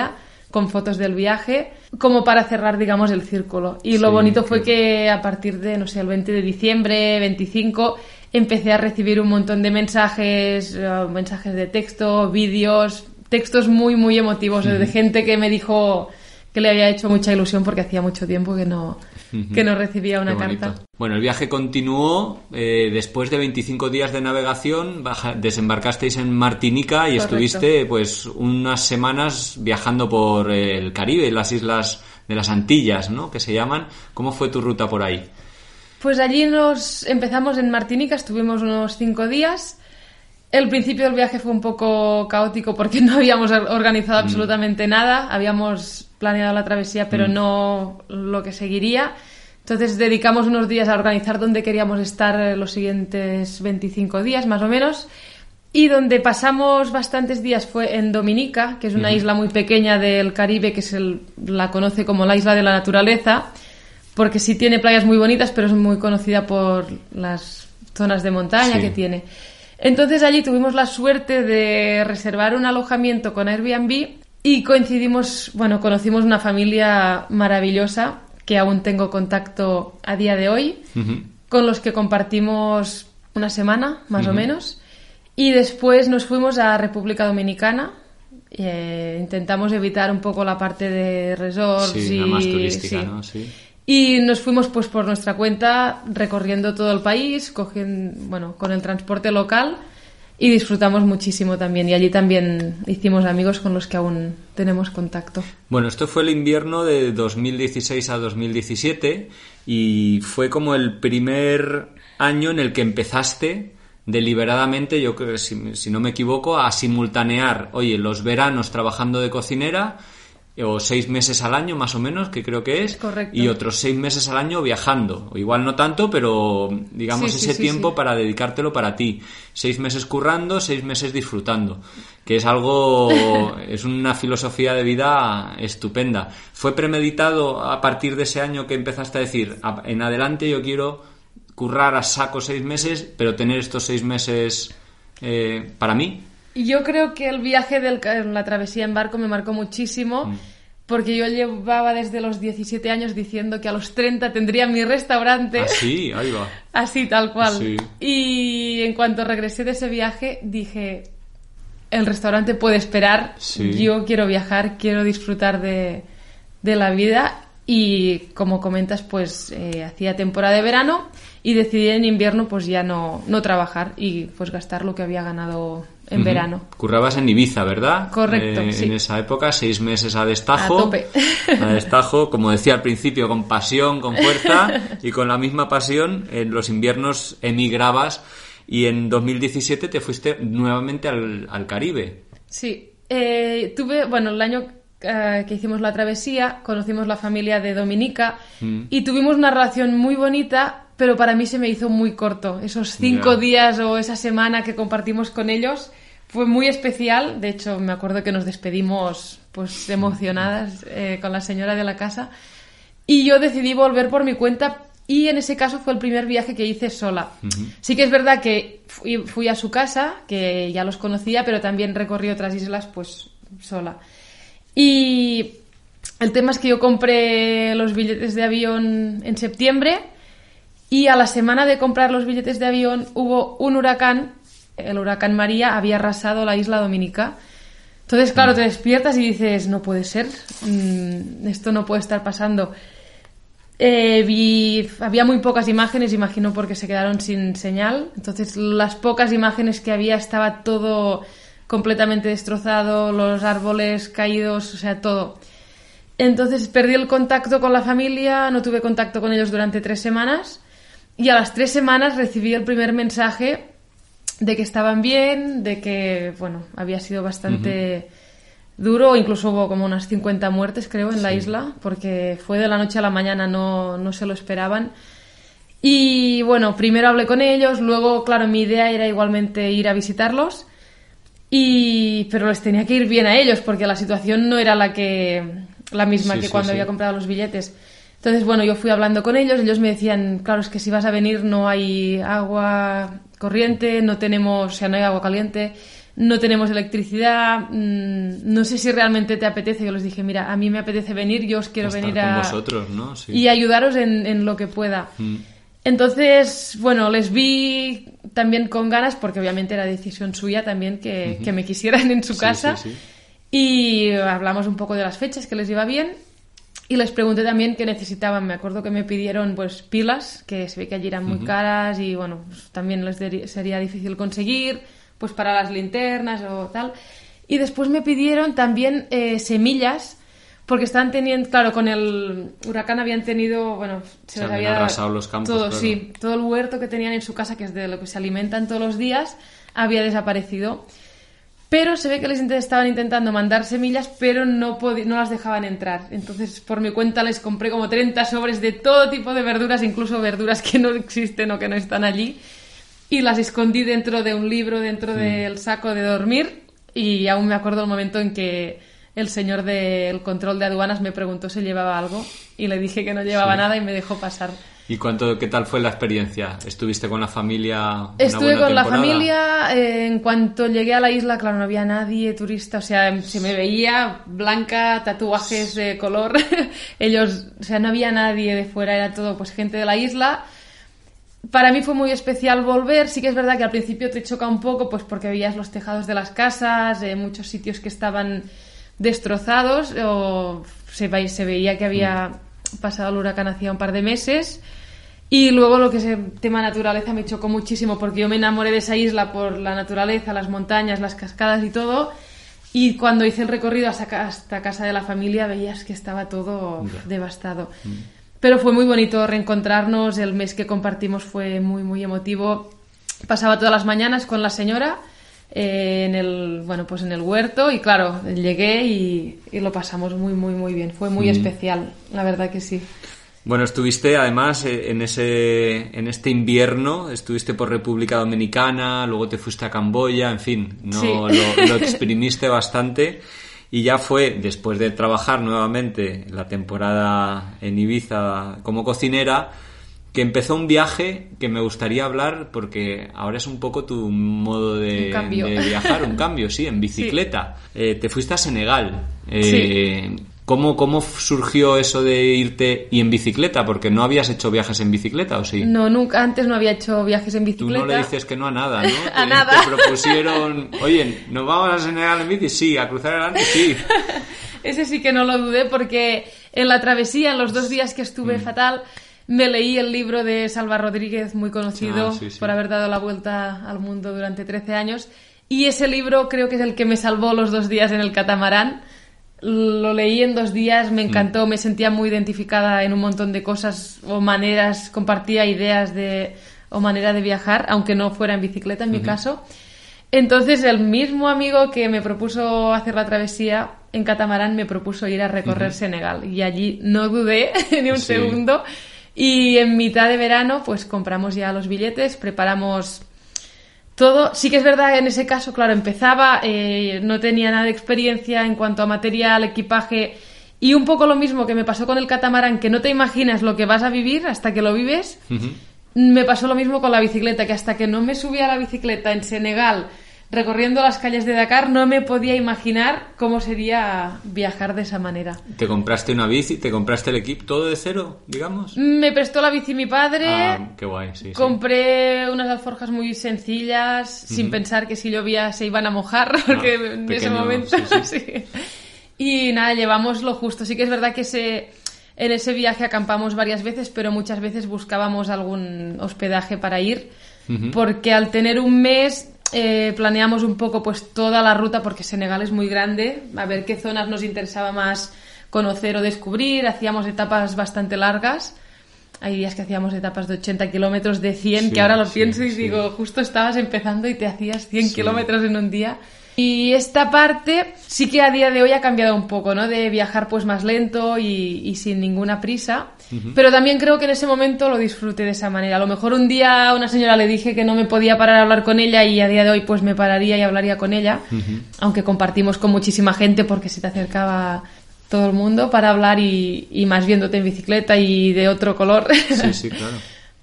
con fotos del viaje, como para cerrar, digamos, el círculo. Y lo sí, bonito fue que... que a partir de, no sé, el veinte de diciembre, veinticinco, empecé a recibir un montón de mensajes, uh, mensajes de texto, vídeos, textos muy, muy emotivos, uh-huh. de gente que me dijo que le había hecho mucha ilusión porque hacía mucho tiempo que no, uh-huh. que no recibía una carta. Bueno, el viaje continuó. Eh, después de veinticinco días de navegación, baja, desembarcasteis en Martinica y Correcto. Estuviste pues unas semanas viajando por el Caribe, las islas de las Antillas, ¿no?, que se llaman. ¿Cómo fue tu ruta por ahí? Pues allí nos empezamos en Martinica, estuvimos unos cinco días. El principio del viaje fue un poco caótico porque no habíamos organizado mm. absolutamente nada. Habíamos planeado la travesía, pero mm. no lo que seguiría. Entonces dedicamos unos días a organizar dónde queríamos estar los siguientes veinticinco días, más o menos. Y donde pasamos bastantes días fue en Dominica, que es una mm. isla muy pequeña del Caribe, que se la conoce como la isla de la naturaleza, porque sí tiene playas muy bonitas, pero es muy conocida por las zonas de montaña sí. que tiene. Entonces allí tuvimos la suerte de reservar un alojamiento con Airbnb y coincidimos, bueno, conocimos una familia maravillosa que aún tengo contacto a día de hoy, uh-huh. con los que compartimos una semana, más uh-huh. o menos, y después nos fuimos a República Dominicana. Eh, intentamos evitar un poco la parte de resorts sí, y la más turística, sí. ¿no? Sí. Y nos fuimos pues por nuestra cuenta recorriendo todo el país, cogiendo, bueno, con el transporte local y disfrutamos muchísimo también. Y allí también hicimos amigos con los que aún tenemos contacto. Bueno, esto fue el invierno de dos mil dieciséis a dos mil diecisiete y fue como el primer año en el que empezaste deliberadamente, yo creo que si, si no me equivoco, a simultanear, oye, los veranos trabajando de cocinera o seis meses al año más o menos, que creo que es, Correcto. Y otros seis meses al año viajando, o igual no tanto, pero digamos sí, ese sí, sí, tiempo sí. para dedicártelo para ti, seis meses currando, seis meses disfrutando, que es algo, es una filosofía de vida estupenda. ¿Fue premeditado a partir de ese año que empezaste a decir, en adelante yo quiero currar a saco seis meses, pero tener estos seis meses eh, para mí? Yo creo que el viaje de la travesía en barco me marcó muchísimo mm. porque yo llevaba desde los diecisiete años diciendo que a los treinta tendría mi restaurante. Así, ahí va. Así, tal cual. Sí. Y en cuanto regresé de ese viaje dije, el restaurante puede esperar, sí. yo quiero viajar, quiero disfrutar de, de la vida. Y como comentas, pues eh, hacía temporada de verano y decidí en invierno pues ya no, no trabajar y pues gastar lo que había ganado en uh-huh. verano. Currabas en Ibiza, ¿verdad? Correcto, eh, sí. En esa época, seis meses a destajo. A tope. A destajo, como decía al principio, con pasión, con fuerza y con la misma pasión. En los inviernos emigrabas y en dos mil diecisiete te fuiste nuevamente al, al Caribe. Sí. Eh, tuve, bueno, el año Uh, que hicimos la travesía, conocimos la familia de Dominica mm. y tuvimos una relación muy bonita, pero para mí se me hizo muy corto. Esos cinco yeah. días o esa semana que compartimos con ellos fue muy especial. De hecho, me acuerdo que nos despedimos pues emocionadas eh, con la señora de la casa y yo decidí volver por mi cuenta y en ese caso fue el primer viaje que hice sola. Mm-hmm. Sí que es verdad que fui, fui a su casa, que ya los conocía, pero también recorrí otras islas pues sola. Y el tema es que yo compré los billetes de avión en septiembre y a la semana de comprar los billetes de avión hubo un huracán, el huracán María había arrasado la isla Dominica. Entonces, claro, te despiertas y dices, no puede ser, esto no puede estar pasando. Eh, vi, había muy pocas imágenes, imagino porque se quedaron sin señal. Entonces, las pocas imágenes que había estaba todo completamente destrozado, los árboles caídos, o sea, todo. Entonces perdí el contacto con la familia, no tuve contacto con ellos durante tres semanas y a las tres semanas recibí el primer mensaje de que estaban bien, de que, bueno, había sido bastante uh-huh. duro, incluso hubo como unas cincuenta muertes, creo, en sí. la isla, porque fue de la noche a la mañana, no, no se lo esperaban. Y, bueno, primero hablé con ellos, luego, claro, mi idea era igualmente ir a visitarlos. Y pero les tenía que ir bien a ellos porque la situación no era la que la misma sí, que sí, cuando sí. había comprado los billetes. Entonces, bueno, yo fui hablando con ellos, ellos me decían, claro, es que si vas a venir no hay agua corriente, no tenemos, o sea, no hay agua caliente, no tenemos electricidad, mmm, no sé si realmente te apetece. Yo les dije, mira, a mí me apetece venir, yo os quiero Estar venir con a... vosotros, ¿no? Sí. Y ayudaros en, en lo que pueda. Mm. Entonces, bueno, les vi también con ganas, porque obviamente era decisión suya también que, uh-huh. que me quisieran en su casa. Sí, sí, sí. Y hablamos un poco de las fechas, que les iba bien. Y les pregunté también qué necesitaban. Me acuerdo que me pidieron pues pilas, que se ve que allí eran muy uh-huh. caras y bueno, pues, también les de- sería difícil conseguir, pues para las linternas o tal. Y después me pidieron también eh, semillas, porque estaban teniendo, claro, con el huracán habían tenido, bueno, se, se les había arrasado los campos. Todo, claro. sí, todo el huerto que tenían en su casa, que es de lo que se alimentan todos los días, había desaparecido. Pero se ve que les estaban intentando mandar semillas, pero no, pod- no las dejaban entrar. Entonces, por mi cuenta, les compré como treinta sobres de todo tipo de verduras, incluso verduras que no existen o que no están allí. Y las escondí dentro de un libro, dentro mm. del saco de dormir. Y aún me acuerdo el momento en que el señor del control de aduanas me preguntó si llevaba algo. Y le dije que no llevaba sí. nada y me dejó pasar. ¿Y cuánto, qué tal fue la experiencia? ¿Estuviste con la familia? Una Estuve buena con temporada? la familia. Eh, en cuanto llegué a la isla, claro, no había nadie turista. O sea, se me veía blanca, tatuajes de color. Ellos, o sea, no había nadie de fuera, era todo pues gente de la isla. Para mí fue muy especial volver. Sí que es verdad que al principio te choca un poco, pues porque veías los tejados de las casas, eh, muchos sitios que estaban destrozados, o se, ve, se veía que había pasado el huracán hacía un par de meses. Y luego lo que es el tema naturaleza me chocó muchísimo, porque yo me enamoré de esa isla por la naturaleza, las montañas, las cascadas y todo. Y cuando hice el recorrido hasta, hasta casa de la familia veías que estaba todo yeah. devastado. Mm. Pero fue muy bonito reencontrarnos, el mes que compartimos fue muy, muy emotivo. Pasaba todas las mañanas con la señora eh, en el, bueno, pues en el huerto y claro, llegué y, y lo pasamos muy, muy, muy bien. Fue muy mm. especial, la verdad que sí. Bueno, estuviste además en ese en este invierno, estuviste por República Dominicana, luego te fuiste a Camboya, en fin, no sí. lo, lo exprimiste bastante y ya fue después de trabajar nuevamente la temporada en Ibiza como cocinera que empezó un viaje que me gustaría hablar porque ahora es un poco tu modo de, de viajar, un cambio, sí, en bicicleta. Sí. Eh, te fuiste a Senegal. Eh, sí. ¿Cómo, ¿Cómo surgió eso de irte y en bicicleta? Porque no habías hecho viajes en bicicleta, ¿o sí? No, nunca. Antes no había hecho viajes en bicicleta. Tú no le dices que no a nada, ¿no? a te, nada. Te propusieron, oye, ¿nos vamos a Senegal en bici? Sí. ¿A cruzar el Atlántico? Sí. Ese sí que no lo dudé porque en la travesía, en los dos días que estuve mm. fatal, me leí el libro de Salva Rodríguez, muy conocido ah, sí, sí. por haber dado la vuelta al mundo durante trece años. Y ese libro creo que es el que me salvó los dos días en el catamarán. Lo leí en dos días, me encantó, mm. me sentía muy identificada en un montón de cosas o maneras, compartía ideas de o manera de viajar, aunque no fuera en bicicleta en uh-huh. mi caso. Entonces el mismo amigo que me propuso hacer la travesía en catamarán me propuso ir a recorrer uh-huh. Senegal y allí no dudé ni un sí. segundo y en mitad de verano pues compramos ya los billetes, preparamos todo. Sí que es verdad que en ese caso, claro, empezaba, eh, no tenía nada de experiencia en cuanto a material, equipaje, y un poco lo mismo que me pasó con el catamarán, que no te imaginas lo que vas a vivir hasta que lo vives. Uh-huh. Me pasó lo mismo con la bicicleta, que hasta que no me subí a la bicicleta en Senegal, recorriendo las calles de Dakar, no me podía imaginar cómo sería viajar de esa manera. ¿Te compraste una bici? ¿Te compraste el equipo todo de cero, digamos? Me prestó la bici mi padre. Ah, qué guay, sí, Compré sí. unas alforjas muy sencillas, uh-huh. sin pensar que si llovía se iban a mojar, no, porque en pequeño, ese momento... Sí, sí. sí. Y nada, llevamos lo justo. Sí que es verdad que ese, en ese viaje acampamos varias veces, pero muchas veces buscábamos algún hospedaje para ir, uh-huh. porque al tener un mes... Eh, planeamos un poco pues toda la ruta porque Senegal es muy grande, a ver qué zonas nos interesaba más conocer o descubrir. Hacíamos etapas bastante largas, hay días que hacíamos etapas de ochenta kilómetros, de cien, sí, que ahora lo sí, pienso y sí. digo, justo estabas empezando y te hacías cien sí. kilómetros en un día. Y esta parte sí que a día de hoy ha cambiado un poco, ¿no? De viajar pues más lento y, y sin ninguna prisa. Uh-huh. Pero también creo que en ese momento lo disfruté de esa manera. A lo mejor un día a una señora le dije que no me podía parar a hablar con ella y a día de hoy pues me pararía y hablaría con ella. Uh-huh. Aunque compartimos con muchísima gente porque se te acercaba todo el mundo para hablar y, y más viéndote en bicicleta y de otro color. Sí, sí, claro.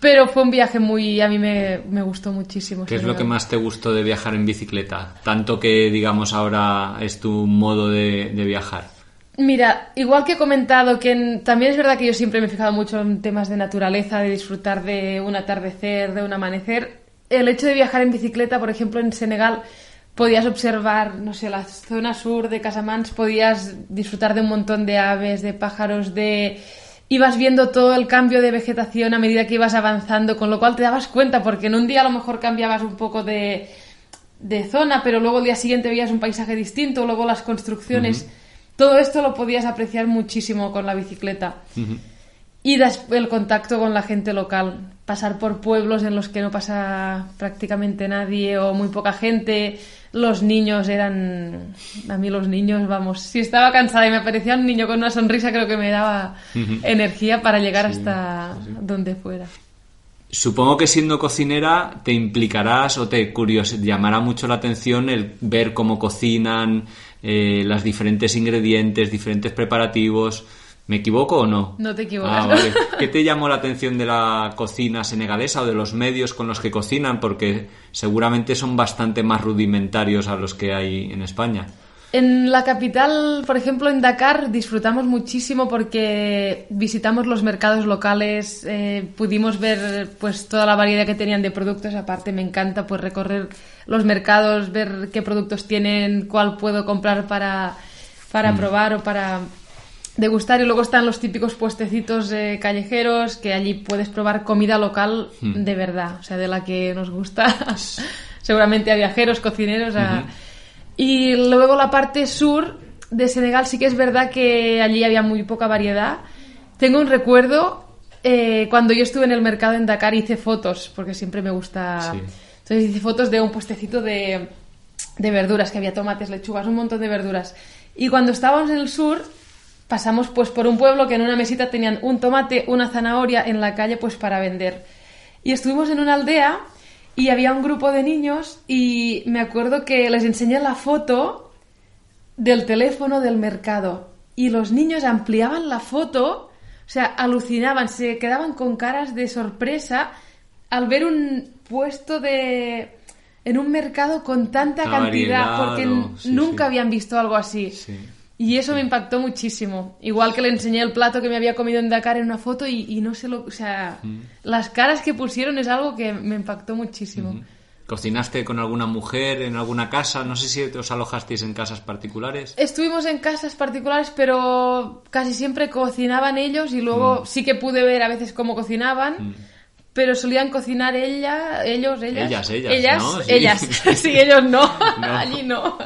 Pero fue un viaje muy... a mí me, me gustó muchísimo. ¿Qué es lo que más te gustó de viajar en bicicleta? Tanto que, digamos, ahora es tu modo de, de viajar. Mira, igual que he comentado que en, también es verdad que yo siempre me he fijado mucho en temas de naturaleza, de disfrutar de un atardecer, de un amanecer. El hecho de viajar en bicicleta, por ejemplo, en Senegal, podías observar, no sé, la zona sur de Casamance, podías disfrutar de un montón de aves, de pájaros, de... ibas viendo todo el cambio de vegetación a medida que ibas avanzando, con lo cual te dabas cuenta, porque en un día a lo mejor cambiabas un poco de, de zona, pero luego el día siguiente veías un paisaje distinto, luego las construcciones... Uh-huh. Todo esto lo podías apreciar muchísimo con la bicicleta. Uh-huh. Y después el contacto con la gente local. Pasar por pueblos en los que no pasa prácticamente nadie o muy poca gente. Los niños eran... A mí los niños, vamos... Si estaba cansada y me aparecía un niño con una sonrisa, creo que me daba uh-huh. energía para llegar sí, hasta sí. donde fuera. Supongo que siendo cocinera te implicarás o te curios llamará mucho la atención el ver cómo cocinan, eh, los diferentes ingredientes, diferentes preparativos. ¿Me equivoco o no? No te equivocas. Ah, vale. ¿Qué te llamó la atención de la cocina senegalesa o de los medios con los que cocinan? Porque seguramente son bastante más rudimentarios a los que hay en España. En la capital, por ejemplo, en Dakar, disfrutamos muchísimo porque visitamos los mercados locales, eh, pudimos ver pues toda la variedad que tenían de productos. Aparte, me encanta pues recorrer los mercados, ver qué productos tienen, cuál puedo comprar para, para mm. probar o para degustar. Y luego están los típicos puestecitos eh, callejeros, que allí puedes probar comida local mm. de verdad, o sea, de la que nos gusta seguramente a viajeros, cocineros, a... Uh-huh. Y luego la parte sur de Senegal sí que es verdad que allí había muy poca variedad. Tengo un recuerdo, eh, cuando yo estuve en el mercado en Dakar hice fotos, porque siempre me gusta... Sí. Entonces hice fotos de un puestecito de, de verduras, que había tomates, lechugas, un montón de verduras. Y cuando estábamos en el sur, pasamos pues por un pueblo que en una mesita tenían un tomate, una zanahoria en la calle pues para vender. Y estuvimos en una aldea... Y había un grupo de niños y me acuerdo que les enseñé la foto del teléfono del mercado. Y los niños ampliaban la foto, o sea, alucinaban, se quedaban con caras de sorpresa al ver un puesto de en un mercado con tanta La cantidad, variedad, porque o... sí, nunca sí. habían visto algo así. Sí. Y eso me impactó muchísimo. Igual que le enseñé el plato que me había comido en Dakar en una foto y, y no se lo... O sea, mm. las caras que pusieron es algo que me impactó muchísimo. Mm-hmm. ¿Cocinaste con alguna mujer en alguna casa? No sé si os alojasteis en casas particulares. Estuvimos en casas particulares, pero casi siempre cocinaban ellos y luego mm. sí que pude ver a veces cómo cocinaban. Mm. Pero solían cocinar ella, ellos, ellas. Ellas, ellas, ellas, ¿no? Sí. ellas. Sí, ellos no. no. Allí no.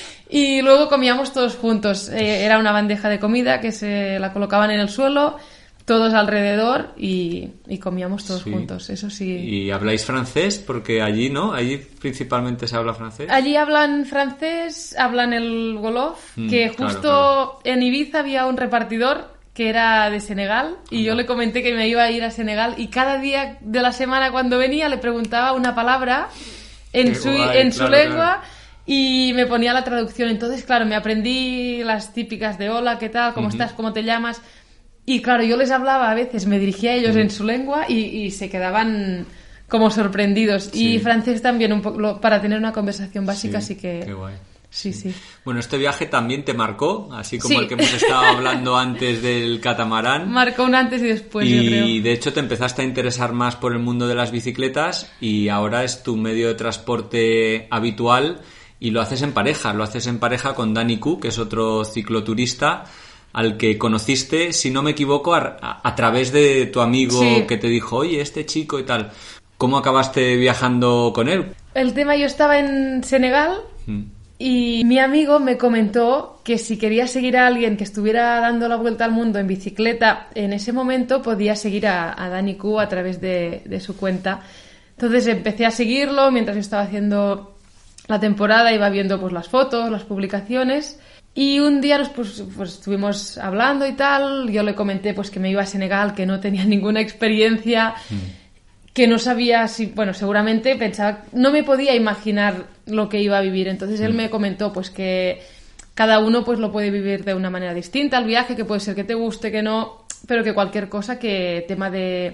Y luego comíamos todos juntos. Eh, era una bandeja de comida que se la colocaban en el suelo, todos alrededor y, y comíamos todos sí. juntos. Eso sí. ¿Y habláis francés? Porque allí, ¿no? Allí principalmente se habla francés. Allí hablan francés, hablan el wolof, mm, que justo claro, claro. en Ibiza había un repartidor que era de Senegal y yo le comenté que me iba a ir a Senegal y cada día de la semana cuando venía le preguntaba una palabra en Qué su, guay, en claro, su lengua claro. y me ponía la traducción. Entonces, claro, me aprendí las típicas de hola, ¿qué tal? ¿Cómo uh-huh. estás? ¿Cómo te llamas? Y claro, yo les hablaba a veces, me dirigía a ellos uh-huh. en su lengua y, y se quedaban como sorprendidos. Sí. Y francés también, un poco para tener una conversación básica, sí, así que... Qué guay. Sí, sí. Bueno, este viaje también te marcó, así como sí. el que hemos estado hablando antes del catamarán. Marcó un antes y después, y yo creo. Y de hecho te empezaste a interesar más por el mundo de las bicicletas y ahora es tu medio de transporte habitual y lo haces en pareja, lo haces en pareja con Dani Q, que es otro cicloturista al que conociste, si no me equivoco, a, a, a través de tu amigo sí. que te dijo, oye, este chico y tal. ¿Cómo acabaste viajando con él? El tema, yo estaba en Senegal... Hmm. Y mi amigo me comentó que si quería seguir a alguien que estuviera dando la vuelta al mundo en bicicleta, en ese momento podía seguir a, a Dani Q a través de, de su cuenta. Entonces empecé a seguirlo mientras estaba haciendo la temporada, iba viendo pues las fotos, las publicaciones. Y un día nos pues, pues, estuvimos hablando y tal. Yo le comenté pues que me iba a Senegal, que no tenía ninguna experiencia... Mm. que no sabía si, bueno, seguramente pensaba, no me podía imaginar lo que iba a vivir. Entonces él me comentó pues que cada uno pues lo puede vivir de una manera distinta, el viaje, que puede ser que te guste, que no, pero que cualquier cosa, que tema de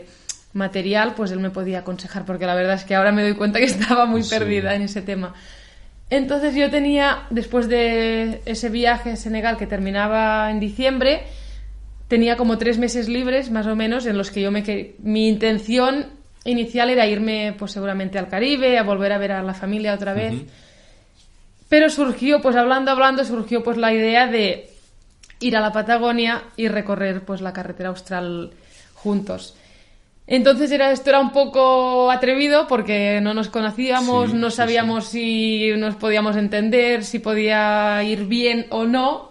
material, pues él me podía aconsejar, porque la verdad es que ahora me doy cuenta que estaba muy sí. perdida en ese tema. Entonces yo tenía, después de ese viaje a Senegal que terminaba en diciembre, tenía como tres meses libres, más o menos, en los que yo me que mi intención inicial era irme, pues seguramente al Caribe, a volver a ver a la familia otra vez. Uh-huh. Pero surgió, pues hablando, hablando, surgió pues la idea de ir a la Patagonia y recorrer pues la carretera austral juntos. Entonces era, esto era un poco atrevido porque no nos conocíamos, sí, no sabíamos sí, sí. si nos podíamos entender, si podía ir bien o no.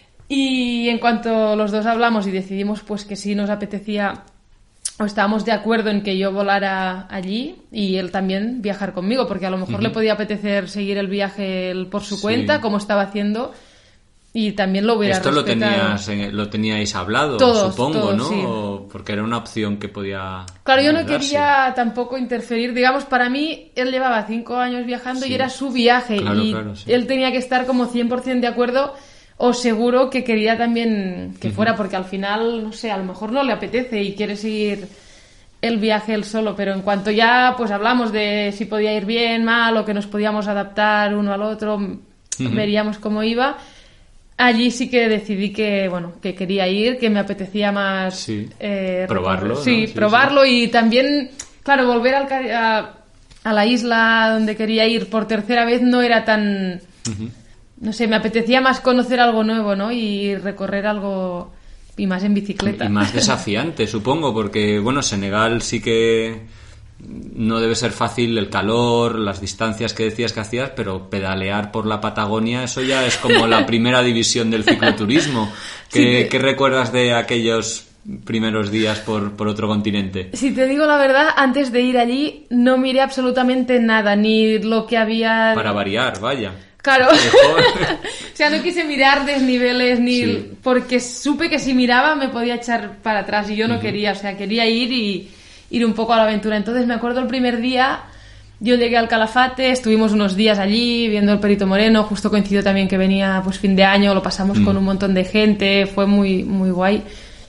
Y en cuanto los dos hablamos y decidimos pues que sí nos apetecía o estábamos de acuerdo en que yo volara allí y él también viajar conmigo, porque a lo mejor uh-huh. le podía apetecer seguir el viaje él por su sí. cuenta, como estaba haciendo, y también lo hubiera Esto respetado. Esto lo, lo teníais hablado, todos, supongo, todos, ¿no? Sí. O porque era una opción que podía... Claro, yo no quería tampoco interferir. Digamos, para mí, él llevaba cinco años viajando sí. y era su viaje. Claro, y claro, sí. él tenía que estar como cien por ciento de acuerdo o seguro que quería también que uh-huh. fuera, porque al final, no sé, a lo mejor no le apetece y quiere seguir el viaje él solo, pero en cuanto ya pues hablamos de si podía ir bien, mal, o que nos podíamos adaptar uno al otro, uh-huh. veríamos cómo iba. Allí sí que decidí que, bueno, que quería ir, que me apetecía más... Sí. Eh, probarlo, sí, ¿no? sí, probarlo sí. Y también, claro, volver al, a, a la isla donde quería ir por tercera vez no era tan... Uh-huh. No sé, me apetecía más conocer algo nuevo, ¿no? Y recorrer algo... Y más en bicicleta. Y más desafiante, supongo, porque, bueno, Senegal sí que no debe ser fácil el calor, las distancias que decías que hacías, pero pedalear por la Patagonia, eso ya es como la primera división del cicloturismo. ¿Qué, sí te... ¿qué recuerdas de aquellos primeros días por, por otro continente? Si te digo la verdad, antes de ir allí no miré absolutamente nada, ni lo que había... Para variar, vaya. Claro, o sea, no quise mirar desniveles ni sí. porque supe que si miraba me podía echar para atrás y yo no uh-huh. quería, o sea, quería ir y ir un poco a la aventura. Entonces me acuerdo el primer día, yo llegué al Calafate, estuvimos unos días allí viendo el Perito Moreno, justo coincidió también que venía pues fin de año, lo pasamos uh-huh. con un montón de gente, fue muy muy guay.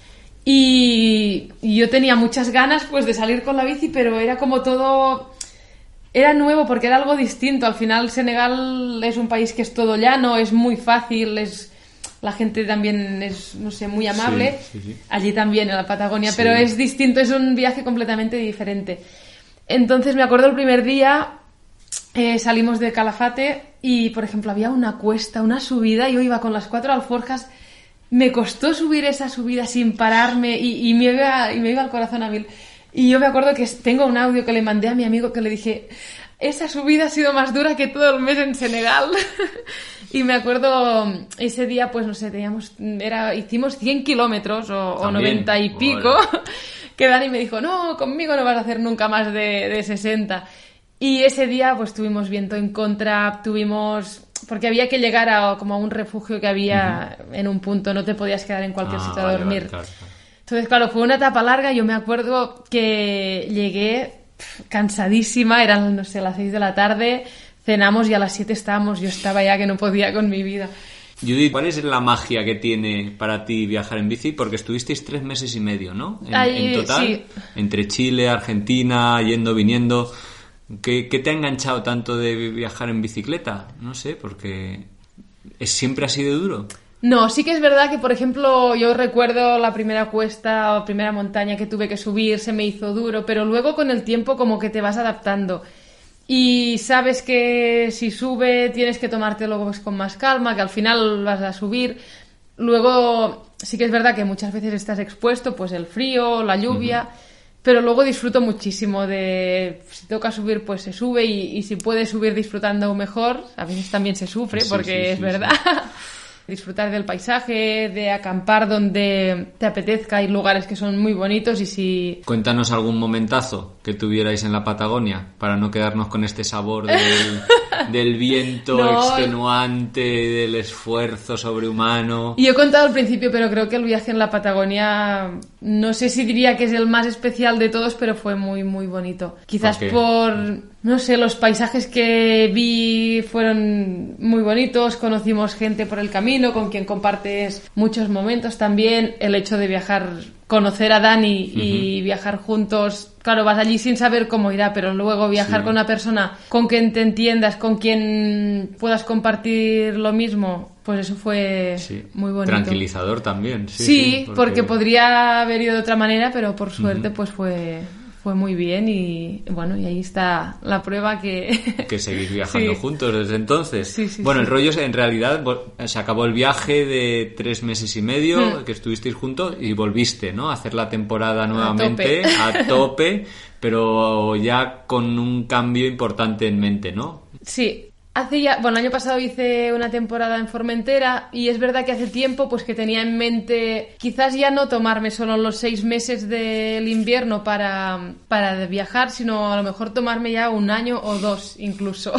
Y, y yo tenía muchas ganas pues de salir con la bici, pero era como todo... Era nuevo porque era algo distinto. Al final Senegal es un país que es todo llano, es muy fácil, es la gente también es, no sé, muy amable. Sí, sí, sí. Allí también, en la Patagonia, sí. pero es distinto, es un viaje completamente diferente. Entonces me acuerdo el primer día, eh, salimos de Calafate y, por ejemplo, había una cuesta, una subida, yo iba con las cuatro alforjas, me costó subir esa subida sin pararme y, y, me, iba, y me iba al corazón a mil. Y yo me acuerdo que tengo un audio que le mandé a mi amigo que le dije, esa subida ha sido más dura que todo el mes en Senegal. Y me acuerdo ese día, pues no sé, teníamos, era, hicimos cien kilómetros o, o noventa y pico, bueno. Que Dani me dijo, no, conmigo no vas a hacer nunca más de, de sesenta. Y ese día pues tuvimos viento en contra, tuvimos... Porque había que llegar a como a un refugio que había uh-huh. en un punto, no te podías quedar en cualquier ah, sitio vale, a dormir. Vale, claro, claro. Entonces, claro, fue una etapa larga. Yo me acuerdo que llegué pff, cansadísima, eran, no sé, las seis de la tarde, cenamos y a las siete estábamos, yo estaba ya que no podía con mi vida. Judith, ¿cuál es la magia que tiene para ti viajar en bici? Porque estuvisteis tres meses y medio, ¿no? En, Ahí, en total, sí. Entre Chile, Argentina, yendo, viniendo. ¿Qué, ¿Qué te ha enganchado tanto de viajar en bicicleta? No sé, porque es, siempre ha sido duro. No, sí que es verdad que, por ejemplo, yo recuerdo la primera cuesta o primera montaña que tuve que subir, se me hizo duro, pero luego con el tiempo como que te vas adaptando y sabes que si sube tienes que tomártelo pues, con más calma, que al final vas a subir. Luego sí que es verdad que muchas veces estás expuesto, pues el frío, la lluvia, uh-huh. pero luego disfruto muchísimo de... Si toca subir, pues se sube y, y si puedes subir disfrutando mejor, a veces también se sufre sí, porque sí, sí, es sí, verdad... Sí. Disfrutar del paisaje, de acampar donde te apetezca, hay lugares que son muy bonitos y si... Cuéntanos algún momentazo que tuvierais en la Patagonia para no quedarnos con este sabor del, del viento no. extenuante, del esfuerzo sobrehumano. Y yo he contado al principio, pero creo que el viaje en la Patagonia, no sé si diría que es el más especial de todos, pero fue muy, muy bonito. Quizás ¿Por qué? por... No sé, los paisajes que vi fueron muy bonitos, conocimos gente por el camino con quien compartes muchos momentos también, el hecho de viajar conocer a Dani y uh-huh. viajar juntos. Claro, vas allí sin saber cómo irá, pero luego viajar sí. con una persona con quien te entiendas, con quien puedas compartir lo mismo, pues eso fue sí. muy bonito. Tranquilizador también. Sí, sí, sí porque... porque podría haber ido de otra manera, pero por suerte uh-huh. pues fue... fue muy bien y bueno, y ahí está la prueba que... que seguís viajando sí. juntos desde entonces. Sí, sí, bueno, sí. el rollo es, en realidad, se acabó el viaje de tres meses y medio mm. que estuvisteis juntos y volviste, ¿no? A hacer la temporada nuevamente, a tope, a tope pero ya con un cambio importante en mente, ¿no? Sí. Hace ya, bueno, el año pasado hice una temporada en Formentera y es verdad que hace tiempo pues que tenía en mente quizás ya no tomarme solo los seis meses del invierno para, para viajar, sino a lo mejor tomarme ya un año o dos incluso.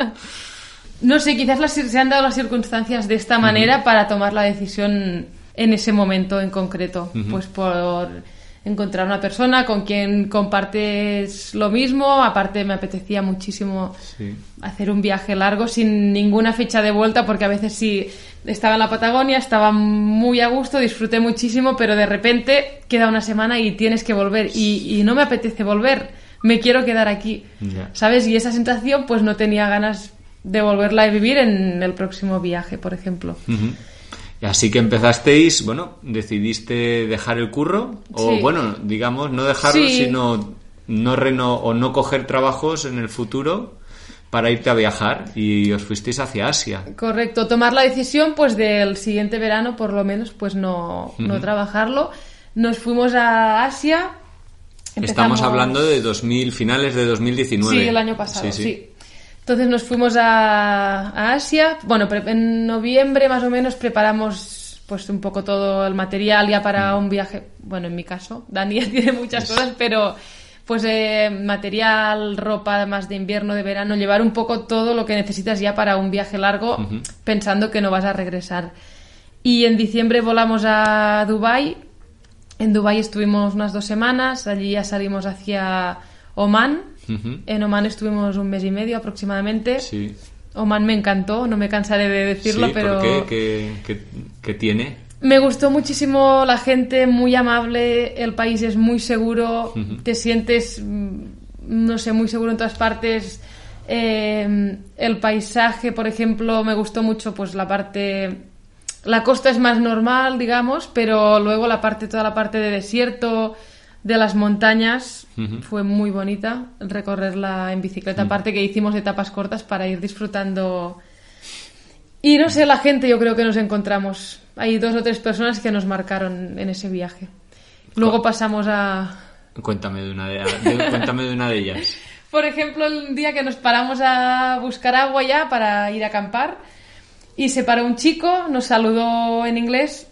No sé, quizás las, se han dado las circunstancias de esta manera uh-huh. para tomar la decisión en ese momento en concreto, uh-huh. pues por... encontrar una persona con quien compartes lo mismo. Aparte me apetecía muchísimo sí. hacer un viaje largo sin ninguna fecha de vuelta, porque a veces sí estaba en la Patagonia, estaba muy a gusto, disfruté muchísimo, pero de repente queda una semana y tienes que volver y, y no me apetece volver, me quiero quedar aquí, yeah. ¿sabes? Y esa sensación pues no tenía ganas de volverla a vivir en el próximo viaje, por ejemplo. Uh-huh. Así que empezasteis, bueno, decidiste dejar el curro, o sí. bueno, digamos, no dejarlo, sí. sino no reno o no coger trabajos en el futuro para irte a viajar, y os fuisteis hacia Asia. Correcto, tomar la decisión pues del siguiente verano, por lo menos, pues no, uh-huh. no trabajarlo. Nos fuimos a Asia. Empezamos... Estamos hablando de dos mil, finales de dos mil diecinueve. Sí, el año pasado, sí. sí. sí. Entonces nos fuimos a, a Asia. Bueno, en noviembre más o menos preparamos pues un poco todo el material ya para un viaje. Bueno, en mi caso, Dani ya tiene muchas cosas, pero pues eh, material, ropa más de invierno, de verano, llevar un poco todo lo que necesitas ya para un viaje largo, uh-huh. pensando que no vas a regresar. Y en diciembre volamos a Dubái. En Dubái estuvimos unas dos semanas, allí ya salimos hacia Omán. Uh-huh. En Omán estuvimos un mes y medio aproximadamente. Sí. Omán me encantó, no me cansaré de decirlo, sí, pero... ¿por qué? ¿Qué, qué, qué tiene? Me gustó muchísimo la gente, muy amable, el país es muy seguro, uh-huh. te sientes, no sé, muy seguro en todas partes. Eh, el paisaje, por ejemplo, me gustó mucho, pues la parte... La costa es más normal, digamos, pero luego la parte, toda la parte de desierto, de las montañas, uh-huh. fue muy bonita recorrerla en bicicleta, uh-huh. aparte que hicimos etapas cortas para ir disfrutando. Y no sé, la gente, yo creo que nos encontramos. Hay dos o tres personas que nos marcaron en ese viaje. Luego pasamos a... Cuéntame de una de, de, cuéntame de una de ellas. Por ejemplo, el día que nos paramos a buscar agua ya para ir a acampar, y se paró un chico, nos saludó en inglés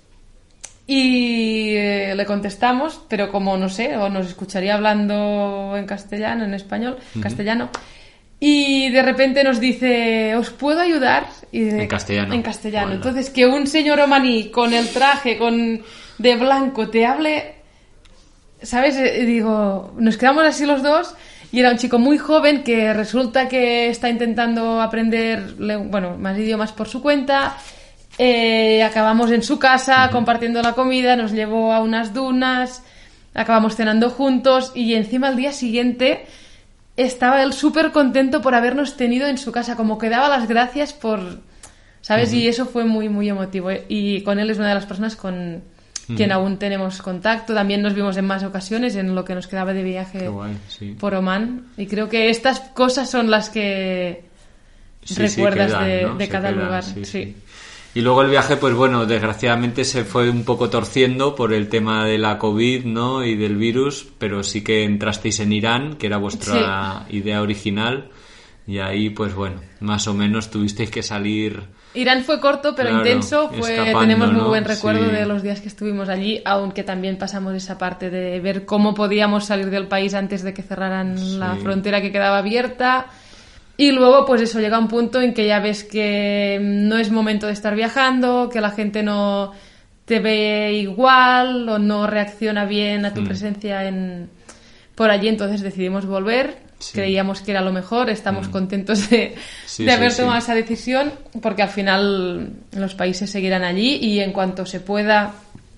y eh, le contestamos, pero como no sé, o nos escucharía hablando en castellano, en español, uh-huh. castellano, y de repente nos dice, ¿os puedo ayudar? Y de, en castellano. En castellano. Bueno. Entonces, que un señor omaní con el traje con de blanco te hable, ¿sabes? Y digo, nos quedamos así los dos. Y era un chico muy joven que resulta que está intentando aprender, bueno, más idiomas por su cuenta. Eh, acabamos en su casa uh-huh. compartiendo la comida, nos llevó a unas dunas, acabamos cenando juntos y encima al día siguiente estaba él súper contento por habernos tenido en su casa, como que daba las gracias por, ¿sabes? Uh-huh. Y eso fue muy, muy emotivo. Y con él es una de las personas con... quien aún tenemos contacto. También nos vimos en más ocasiones en lo que nos quedaba de viaje guay, sí. por Omán, y creo que estas cosas son las que sí, recuerdas sí, quedan, de, ¿no? de cada quedan, lugar sí, sí. Sí. Y luego el viaje, pues bueno, desgraciadamente se fue un poco torciendo por el tema de la COVID, ¿no? Y del virus, pero sí que entrasteis en Irán, que era vuestra sí. idea original, y ahí pues bueno, más o menos tuvisteis que salir. Irán fue corto pero claro, intenso, fue tenemos muy ¿no? buen recuerdo sí. de los días que estuvimos allí, aunque también pasamos esa parte de ver cómo podíamos salir del país antes de que cerraran sí. la frontera que quedaba abierta. Y luego pues eso, llega un punto en que ya ves que no es momento de estar viajando, que la gente no te ve igual o no reacciona bien a tu mm. presencia en por allí, entonces decidimos volver. Sí. Creíamos que era lo mejor, estamos mm. contentos de, sí, de haber sí, tomado sí. esa decisión, porque al final los países seguirán allí y en cuanto se pueda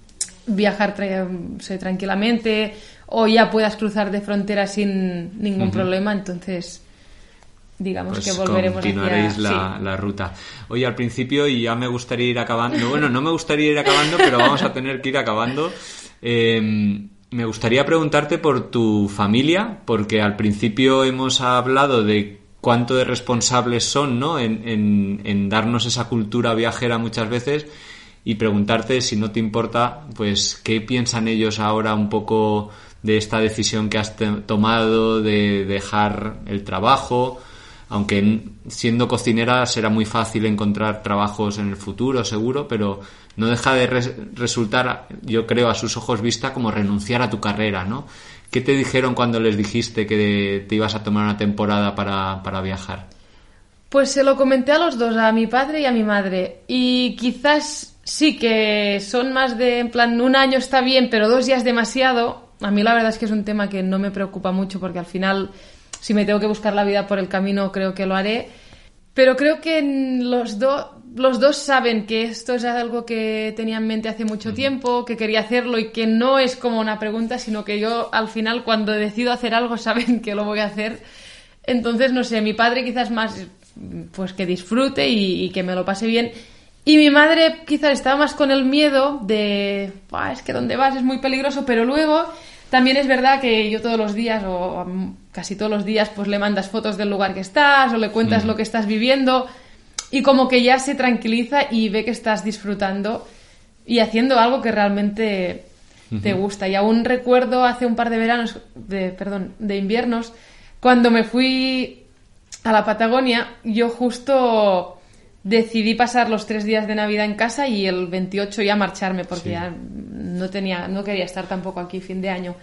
viajar tra- sé, tranquilamente o ya puedas cruzar de frontera sin ningún uh-huh. problema, entonces digamos pues que volveremos continuaréis hacia... la, sí. la ruta. Oye, al principio, y ya me gustaría ir acabando, bueno, no me gustaría ir acabando, pero vamos a tener que ir acabando. Eh, me gustaría preguntarte por tu familia, porque al principio hemos hablado de cuánto de responsables son, ¿no?, en, en, en darnos esa cultura viajera muchas veces, y preguntarte, si no te importa, pues qué piensan ellos ahora un poco de esta decisión que has te- tomado de dejar el trabajo, aunque siendo cocinera será muy fácil encontrar trabajos en el futuro, seguro, pero no deja de res- resultar, yo creo, a sus ojos vista, como renunciar a tu carrera, ¿no? ¿Qué te dijeron cuando les dijiste que te ibas a tomar una temporada para, para viajar? Pues se lo comenté a los dos, a mi padre y a mi madre, y quizás sí que son más de, en plan, un año está bien, pero dos ya es demasiado. A mí la verdad es que es un tema que no me preocupa mucho, porque al final, si me tengo que buscar la vida por el camino, creo que lo haré. Pero creo que los, do, los dos saben que esto es algo que tenía en mente hace mucho tiempo, que quería hacerlo y que no es como una pregunta, sino que yo al final, cuando decido hacer algo, saben que lo voy a hacer. Entonces, no sé, mi padre quizás más pues que disfrute y, y que me lo pase bien. Y mi madre quizás estaba más con el miedo de, es que donde vas es muy peligroso, pero luego también es verdad que yo todos los días, o casi todos los días, pues le mandas fotos del lugar que estás o le cuentas mm. lo que estás viviendo, y como que ya se tranquiliza y ve que estás disfrutando y haciendo algo que realmente uh-huh. te gusta. Y aún recuerdo hace un par de veranos, de, perdón, de inviernos, cuando me fui a la Patagonia, yo justo decidí pasar los tres días de Navidad en casa y el veintiocho ya marcharme, porque sí. ya no tenía, no quería estar tampoco aquí fin de año.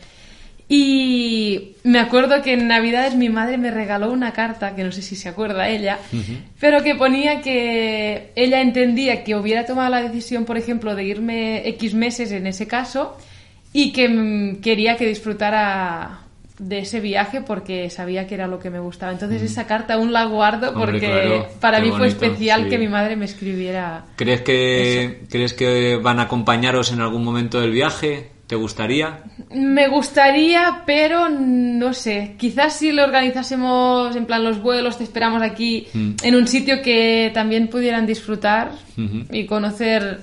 Y me acuerdo que en Navidades mi madre me regaló una carta, que no sé si se acuerda ella, uh-huh. pero que ponía que ella entendía que hubiera tomado la decisión, por ejemplo, de irme X meses en ese caso, y que m- quería que disfrutara de ese viaje porque sabía que era lo que me gustaba. Entonces, mm. esa carta aún la guardo. Hombre, porque claro, para mí bonito, fue especial, sí. que mi madre me escribiera. ¿Crees que, ¿Crees que van a acompañaros en algún momento del viaje? ¿Te gustaría? Me gustaría, pero no sé. Quizás si lo organizásemos, en plan los vuelos, te esperamos aquí, mm. en un sitio que también pudieran disfrutar mm-hmm. y conocer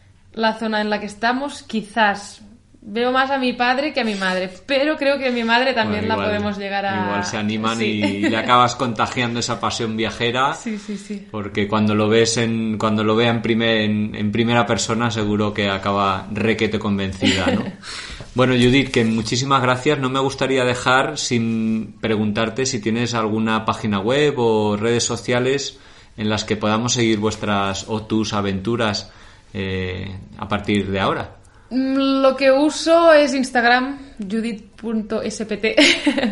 la zona en la que estamos, quizás. Veo más a mi padre que a mi madre, pero creo que a mi madre también bueno, igual, la podemos llegar a... Igual se animan sí. y le acabas contagiando esa pasión viajera. Sí, sí, sí. Porque cuando lo ves en, cuando lo vea en, primer, en, en primera persona, seguro que acaba requete convencida, ¿no? Bueno, Judith, que muchísimas gracias. No me gustaría dejar sin preguntarte si tienes alguna página web o redes sociales en las que podamos seguir vuestras o tus aventuras eh, a partir de ahora. Lo que uso es Instagram, judith punto s p t.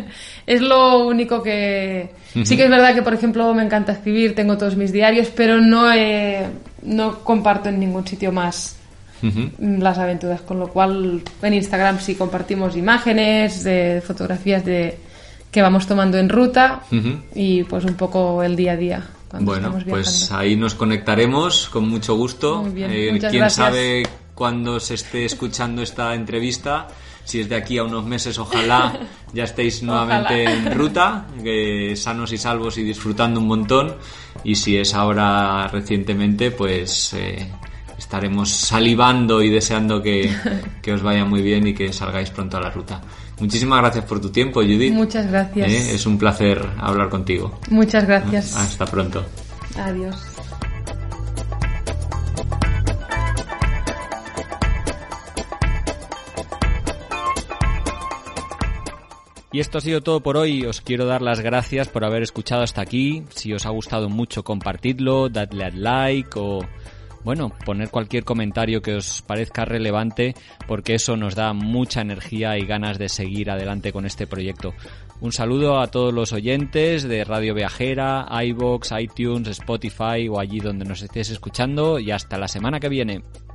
Es lo único que... Uh-huh. Sí que es verdad que, por ejemplo, me encanta escribir, tengo todos mis diarios, pero no, he... no comparto en ningún sitio más uh-huh. las aventuras, con lo cual en Instagram sí compartimos imágenes, de fotografías de que vamos tomando en ruta uh-huh. y pues un poco el día a día. Bueno, pues ahí nos conectaremos con mucho gusto. Muy bien, eh, muchas ¿Quién gracias. sabe cuando se esté escuchando esta entrevista? Si es de aquí a unos meses, ojalá ya estéis nuevamente ojalá. en ruta, eh, sanos y salvos y disfrutando un montón. Y si es ahora recientemente, pues eh, estaremos salivando y deseando que, que os vaya muy bien y que salgáis pronto a la ruta. Muchísimas gracias por tu tiempo, Judith. Muchas gracias. Eh, es un placer hablar contigo. Muchas gracias. Hasta pronto. Adiós. Y esto ha sido todo por hoy. Os quiero dar las gracias por haber escuchado hasta aquí. Si os ha gustado mucho, compartidlo, dadle al like o, bueno, poner cualquier comentario que os parezca relevante, porque eso nos da mucha energía y ganas de seguir adelante con este proyecto. Un saludo a todos los oyentes de Radio Viajera, iVoox, iTunes, Spotify o allí donde nos estéis escuchando, y hasta la semana que viene.